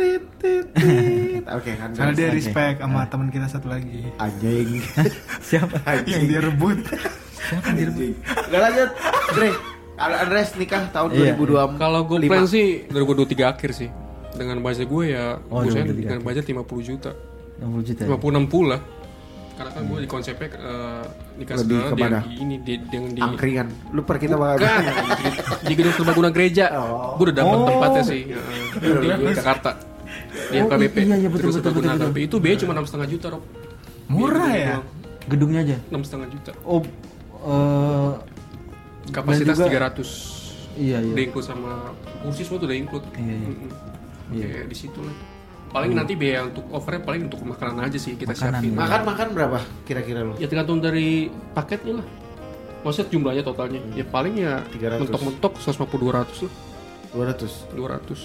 Oke, kan. Karena dia respect sama teman kita satu lagi. Anjing. Siapa? Yang dia rebut. Udah lanjut. Dre, Andres nikah tahun 2024. Kalau gue plan sih 2023 akhir sih. Dengan budget gue ya, dengan budget 50 juta. 60 juta. 50-60 lah. Karena kan gue di konsepnya nikah Lebih segala kemana? yang di Angkringan. Lu per kita bakal kan di gedung serbaguna gereja. Gue udah dapat tempatnya sih di Jakarta. Di FKBP. Iya, betul. Tapi itu biaya cuma 6,5 juta, Rob. Murah ya? Gedungnya aja. 6,5 juta. Oh, Kapasitas juga, 300. Iya. Udah include sama kursi semua tuh udah include. Iya. Kayak di situ lah. Paling nanti biaya untuk overnya paling untuk makanan aja sih kita Makanan, siapin. ya. makan berapa kira-kira lu? Ya tergantung dari paketnya lah. Maksudnya jumlahnya totalnya. Ya paling ya 300. mentok-mentok 150-200 lah. 200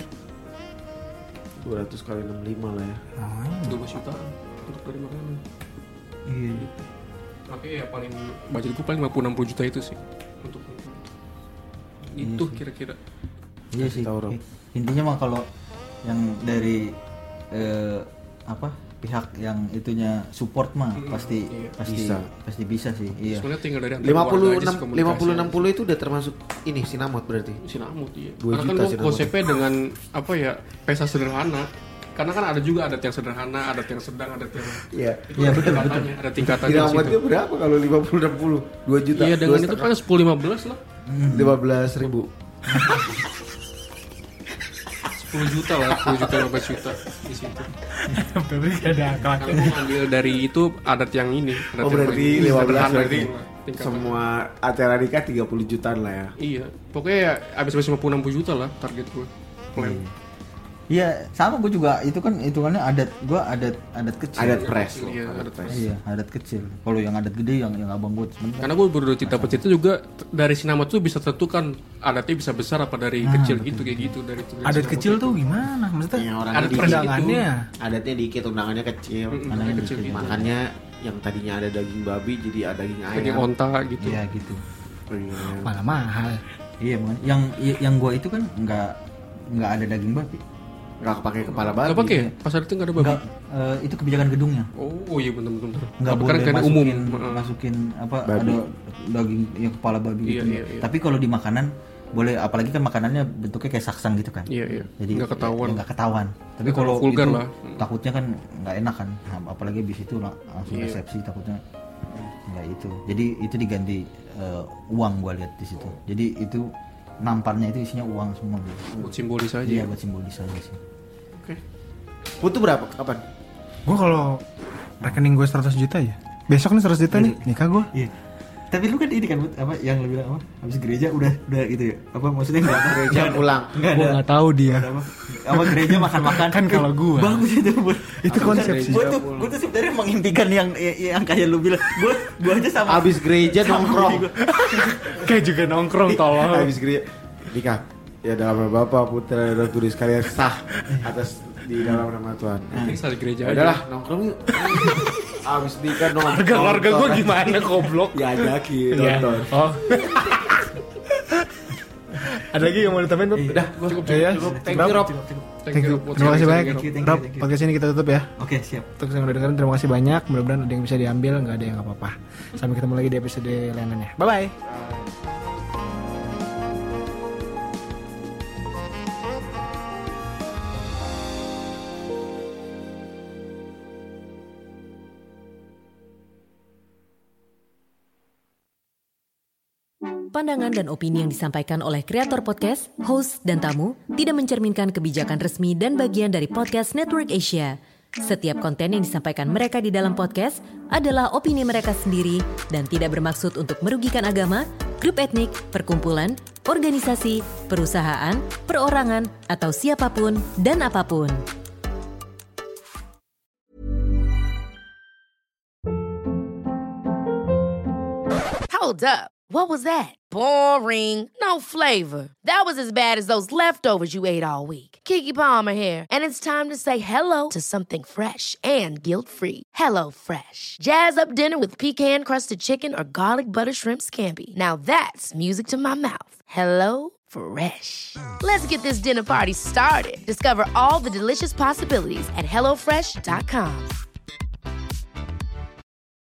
kali 65 lah ya. 12 juta untuk dari makanan. Iya. Tapi ya paling budget gue paling 50-60 juta itu sih untuk itu kira-kira. Iya sih. Tahu, Rob. Intinya mah kalau yang dari pihak yang itunya support mah pasti bisa sih. Iya. Sebenarnya tinggal dari antar keluarga aja sih komunikasi. 50-60 itu udah termasuk ini sinamot berarti. Sinamut iya. 2 Karena kan juta gue sinamot. konsepnya dengan pesa sederhana. Karena kan ada juga adat yang sederhana, adat yang sedang, adat yang Iya. Iya, betul. Ada tingkatannya di Sinamotnya situ. berapa kalau 50-60? 2 juta. Iya dengan itu kan 10-15 lah. 15.000. 10 juta lah, 10 juta 15 juta di situ. Tapi ada akal. Karena gue ambil dari itu adat yang ini. Adat Oh yang berarti paling 15 sederhana berarti gitu lah, tingkatan. semua acara nikah 30 jutaan lah ya. Iya, pokoknya ya abis 50-60 juta lah target gue. Plan. Iya, sama gue juga itu kan hitungannya adat kecil. Adat pres loh. Iya, Adat pres. Iya, adat kecil. Kalau yang adat gede yang abang gue sebentar. Karena gue baru cerita juga dari sinamot tuh bisa tentukan adatnya bisa besar apa dari kecil gitu kayak gitu dari Adat sinamot kecil itu. tuh gimana? Maksudnya Yang orangnya Adat dikit. undangannya. Adatnya dikit, undangannya kecil. Adatnya kecil gitu. Makanya yang tadinya ada daging babi jadi ada daging Kayak ayam. onta gitu. Iya gitu. Iya. malah mahal. Iya, yang gue itu kan nggak ada daging babi. Nggak pakai kepala babi. Gak pakai, pasar itu nggak ada babi. Nggak, itu kebijakan gedungnya. Oh iya benar. Nggak Tapi boleh kan masukin apa Babi. ada daging yang kepala babi Iya, gitu. iya. Tapi kalau di makanan boleh, apalagi kan makanannya bentuknya kayak saksang gitu kan. Iya. Jadi Nggak ketahuan. nggak ketahuan. Tapi kalau vulgar itu lah. takutnya kan nggak enak kan. Nah, apalagi habis itu langsung resepsi, takutnya nggak itu. Jadi itu diganti uang, gua lihat di situ. Jadi itu nampannya itu isinya uang semua gitu. Buat simbolis aja. Iya, buat simbolis aja sih. Oke. Putu berapa? Kapan? Gue kalau rekening gue 100 juta ya. Besok nih 100 juta nih nikah gue. Iya. Tapi lu kan ini kan apa yang lu bilang apa? Habis gereja udah gitu ya. Apa maksudnya enggak ada Gereja pulang. Enggak ada. Gue nggak tahu dia. Apa gereja makan-makan Kan kalau gua. bagus itu. Itu konsep sih. Gue tuh sebenarnya mengimpikan yang kayak lu bilang. Gue aja sama. Abis gereja nongkrong. Kayak juga nongkrong tolong. Abis gereja nikah. Ya dalam nama Bapa, Putra, dan Roh Kudus sekalian sah atas di dalam nama Tuhan. Penting sekali gereja aja. Udahlah nongkrong yuk. Abis nikah nongkrong. Keluarga gue gimana goblok? Ya ajakin Iya. nonton. Oh. Ada lagi yang mau ditambahin, Rob? Udah, Cukup. Thank you, Rob. Thank you. Terima kasih banyak. Thank you. Rob, pakai sini kita tutup ya. Oke, siap. Untuk yang udah dengerin terima kasih banyak. Mudah-mudahan ada yang bisa diambil, nggak ada yang nggak apa-apa. Sampai ketemu lagi di episode lainnya. Bye bye. Pandangan dan opini yang disampaikan oleh kreator podcast, host, dan tamu tidak mencerminkan kebijakan resmi dan bagian dari Podcast Network Asia. Setiap konten yang disampaikan mereka di dalam podcast adalah opini mereka sendiri dan tidak bermaksud untuk merugikan agama, grup etnik, perkumpulan, organisasi, perusahaan, perorangan, atau siapapun dan apapun. Hold up. What was that? Boring. No flavor. That was as bad as those leftovers you ate all week. Keke Palmer here, and it's time to say hello to something fresh and guilt-free. Hello Fresh. Jazz up dinner with pecan-crusted chicken or garlic butter shrimp scampi. Now that's music to my mouth. Hello Fresh. Let's get this dinner party started. Discover all the delicious possibilities at HelloFresh.com.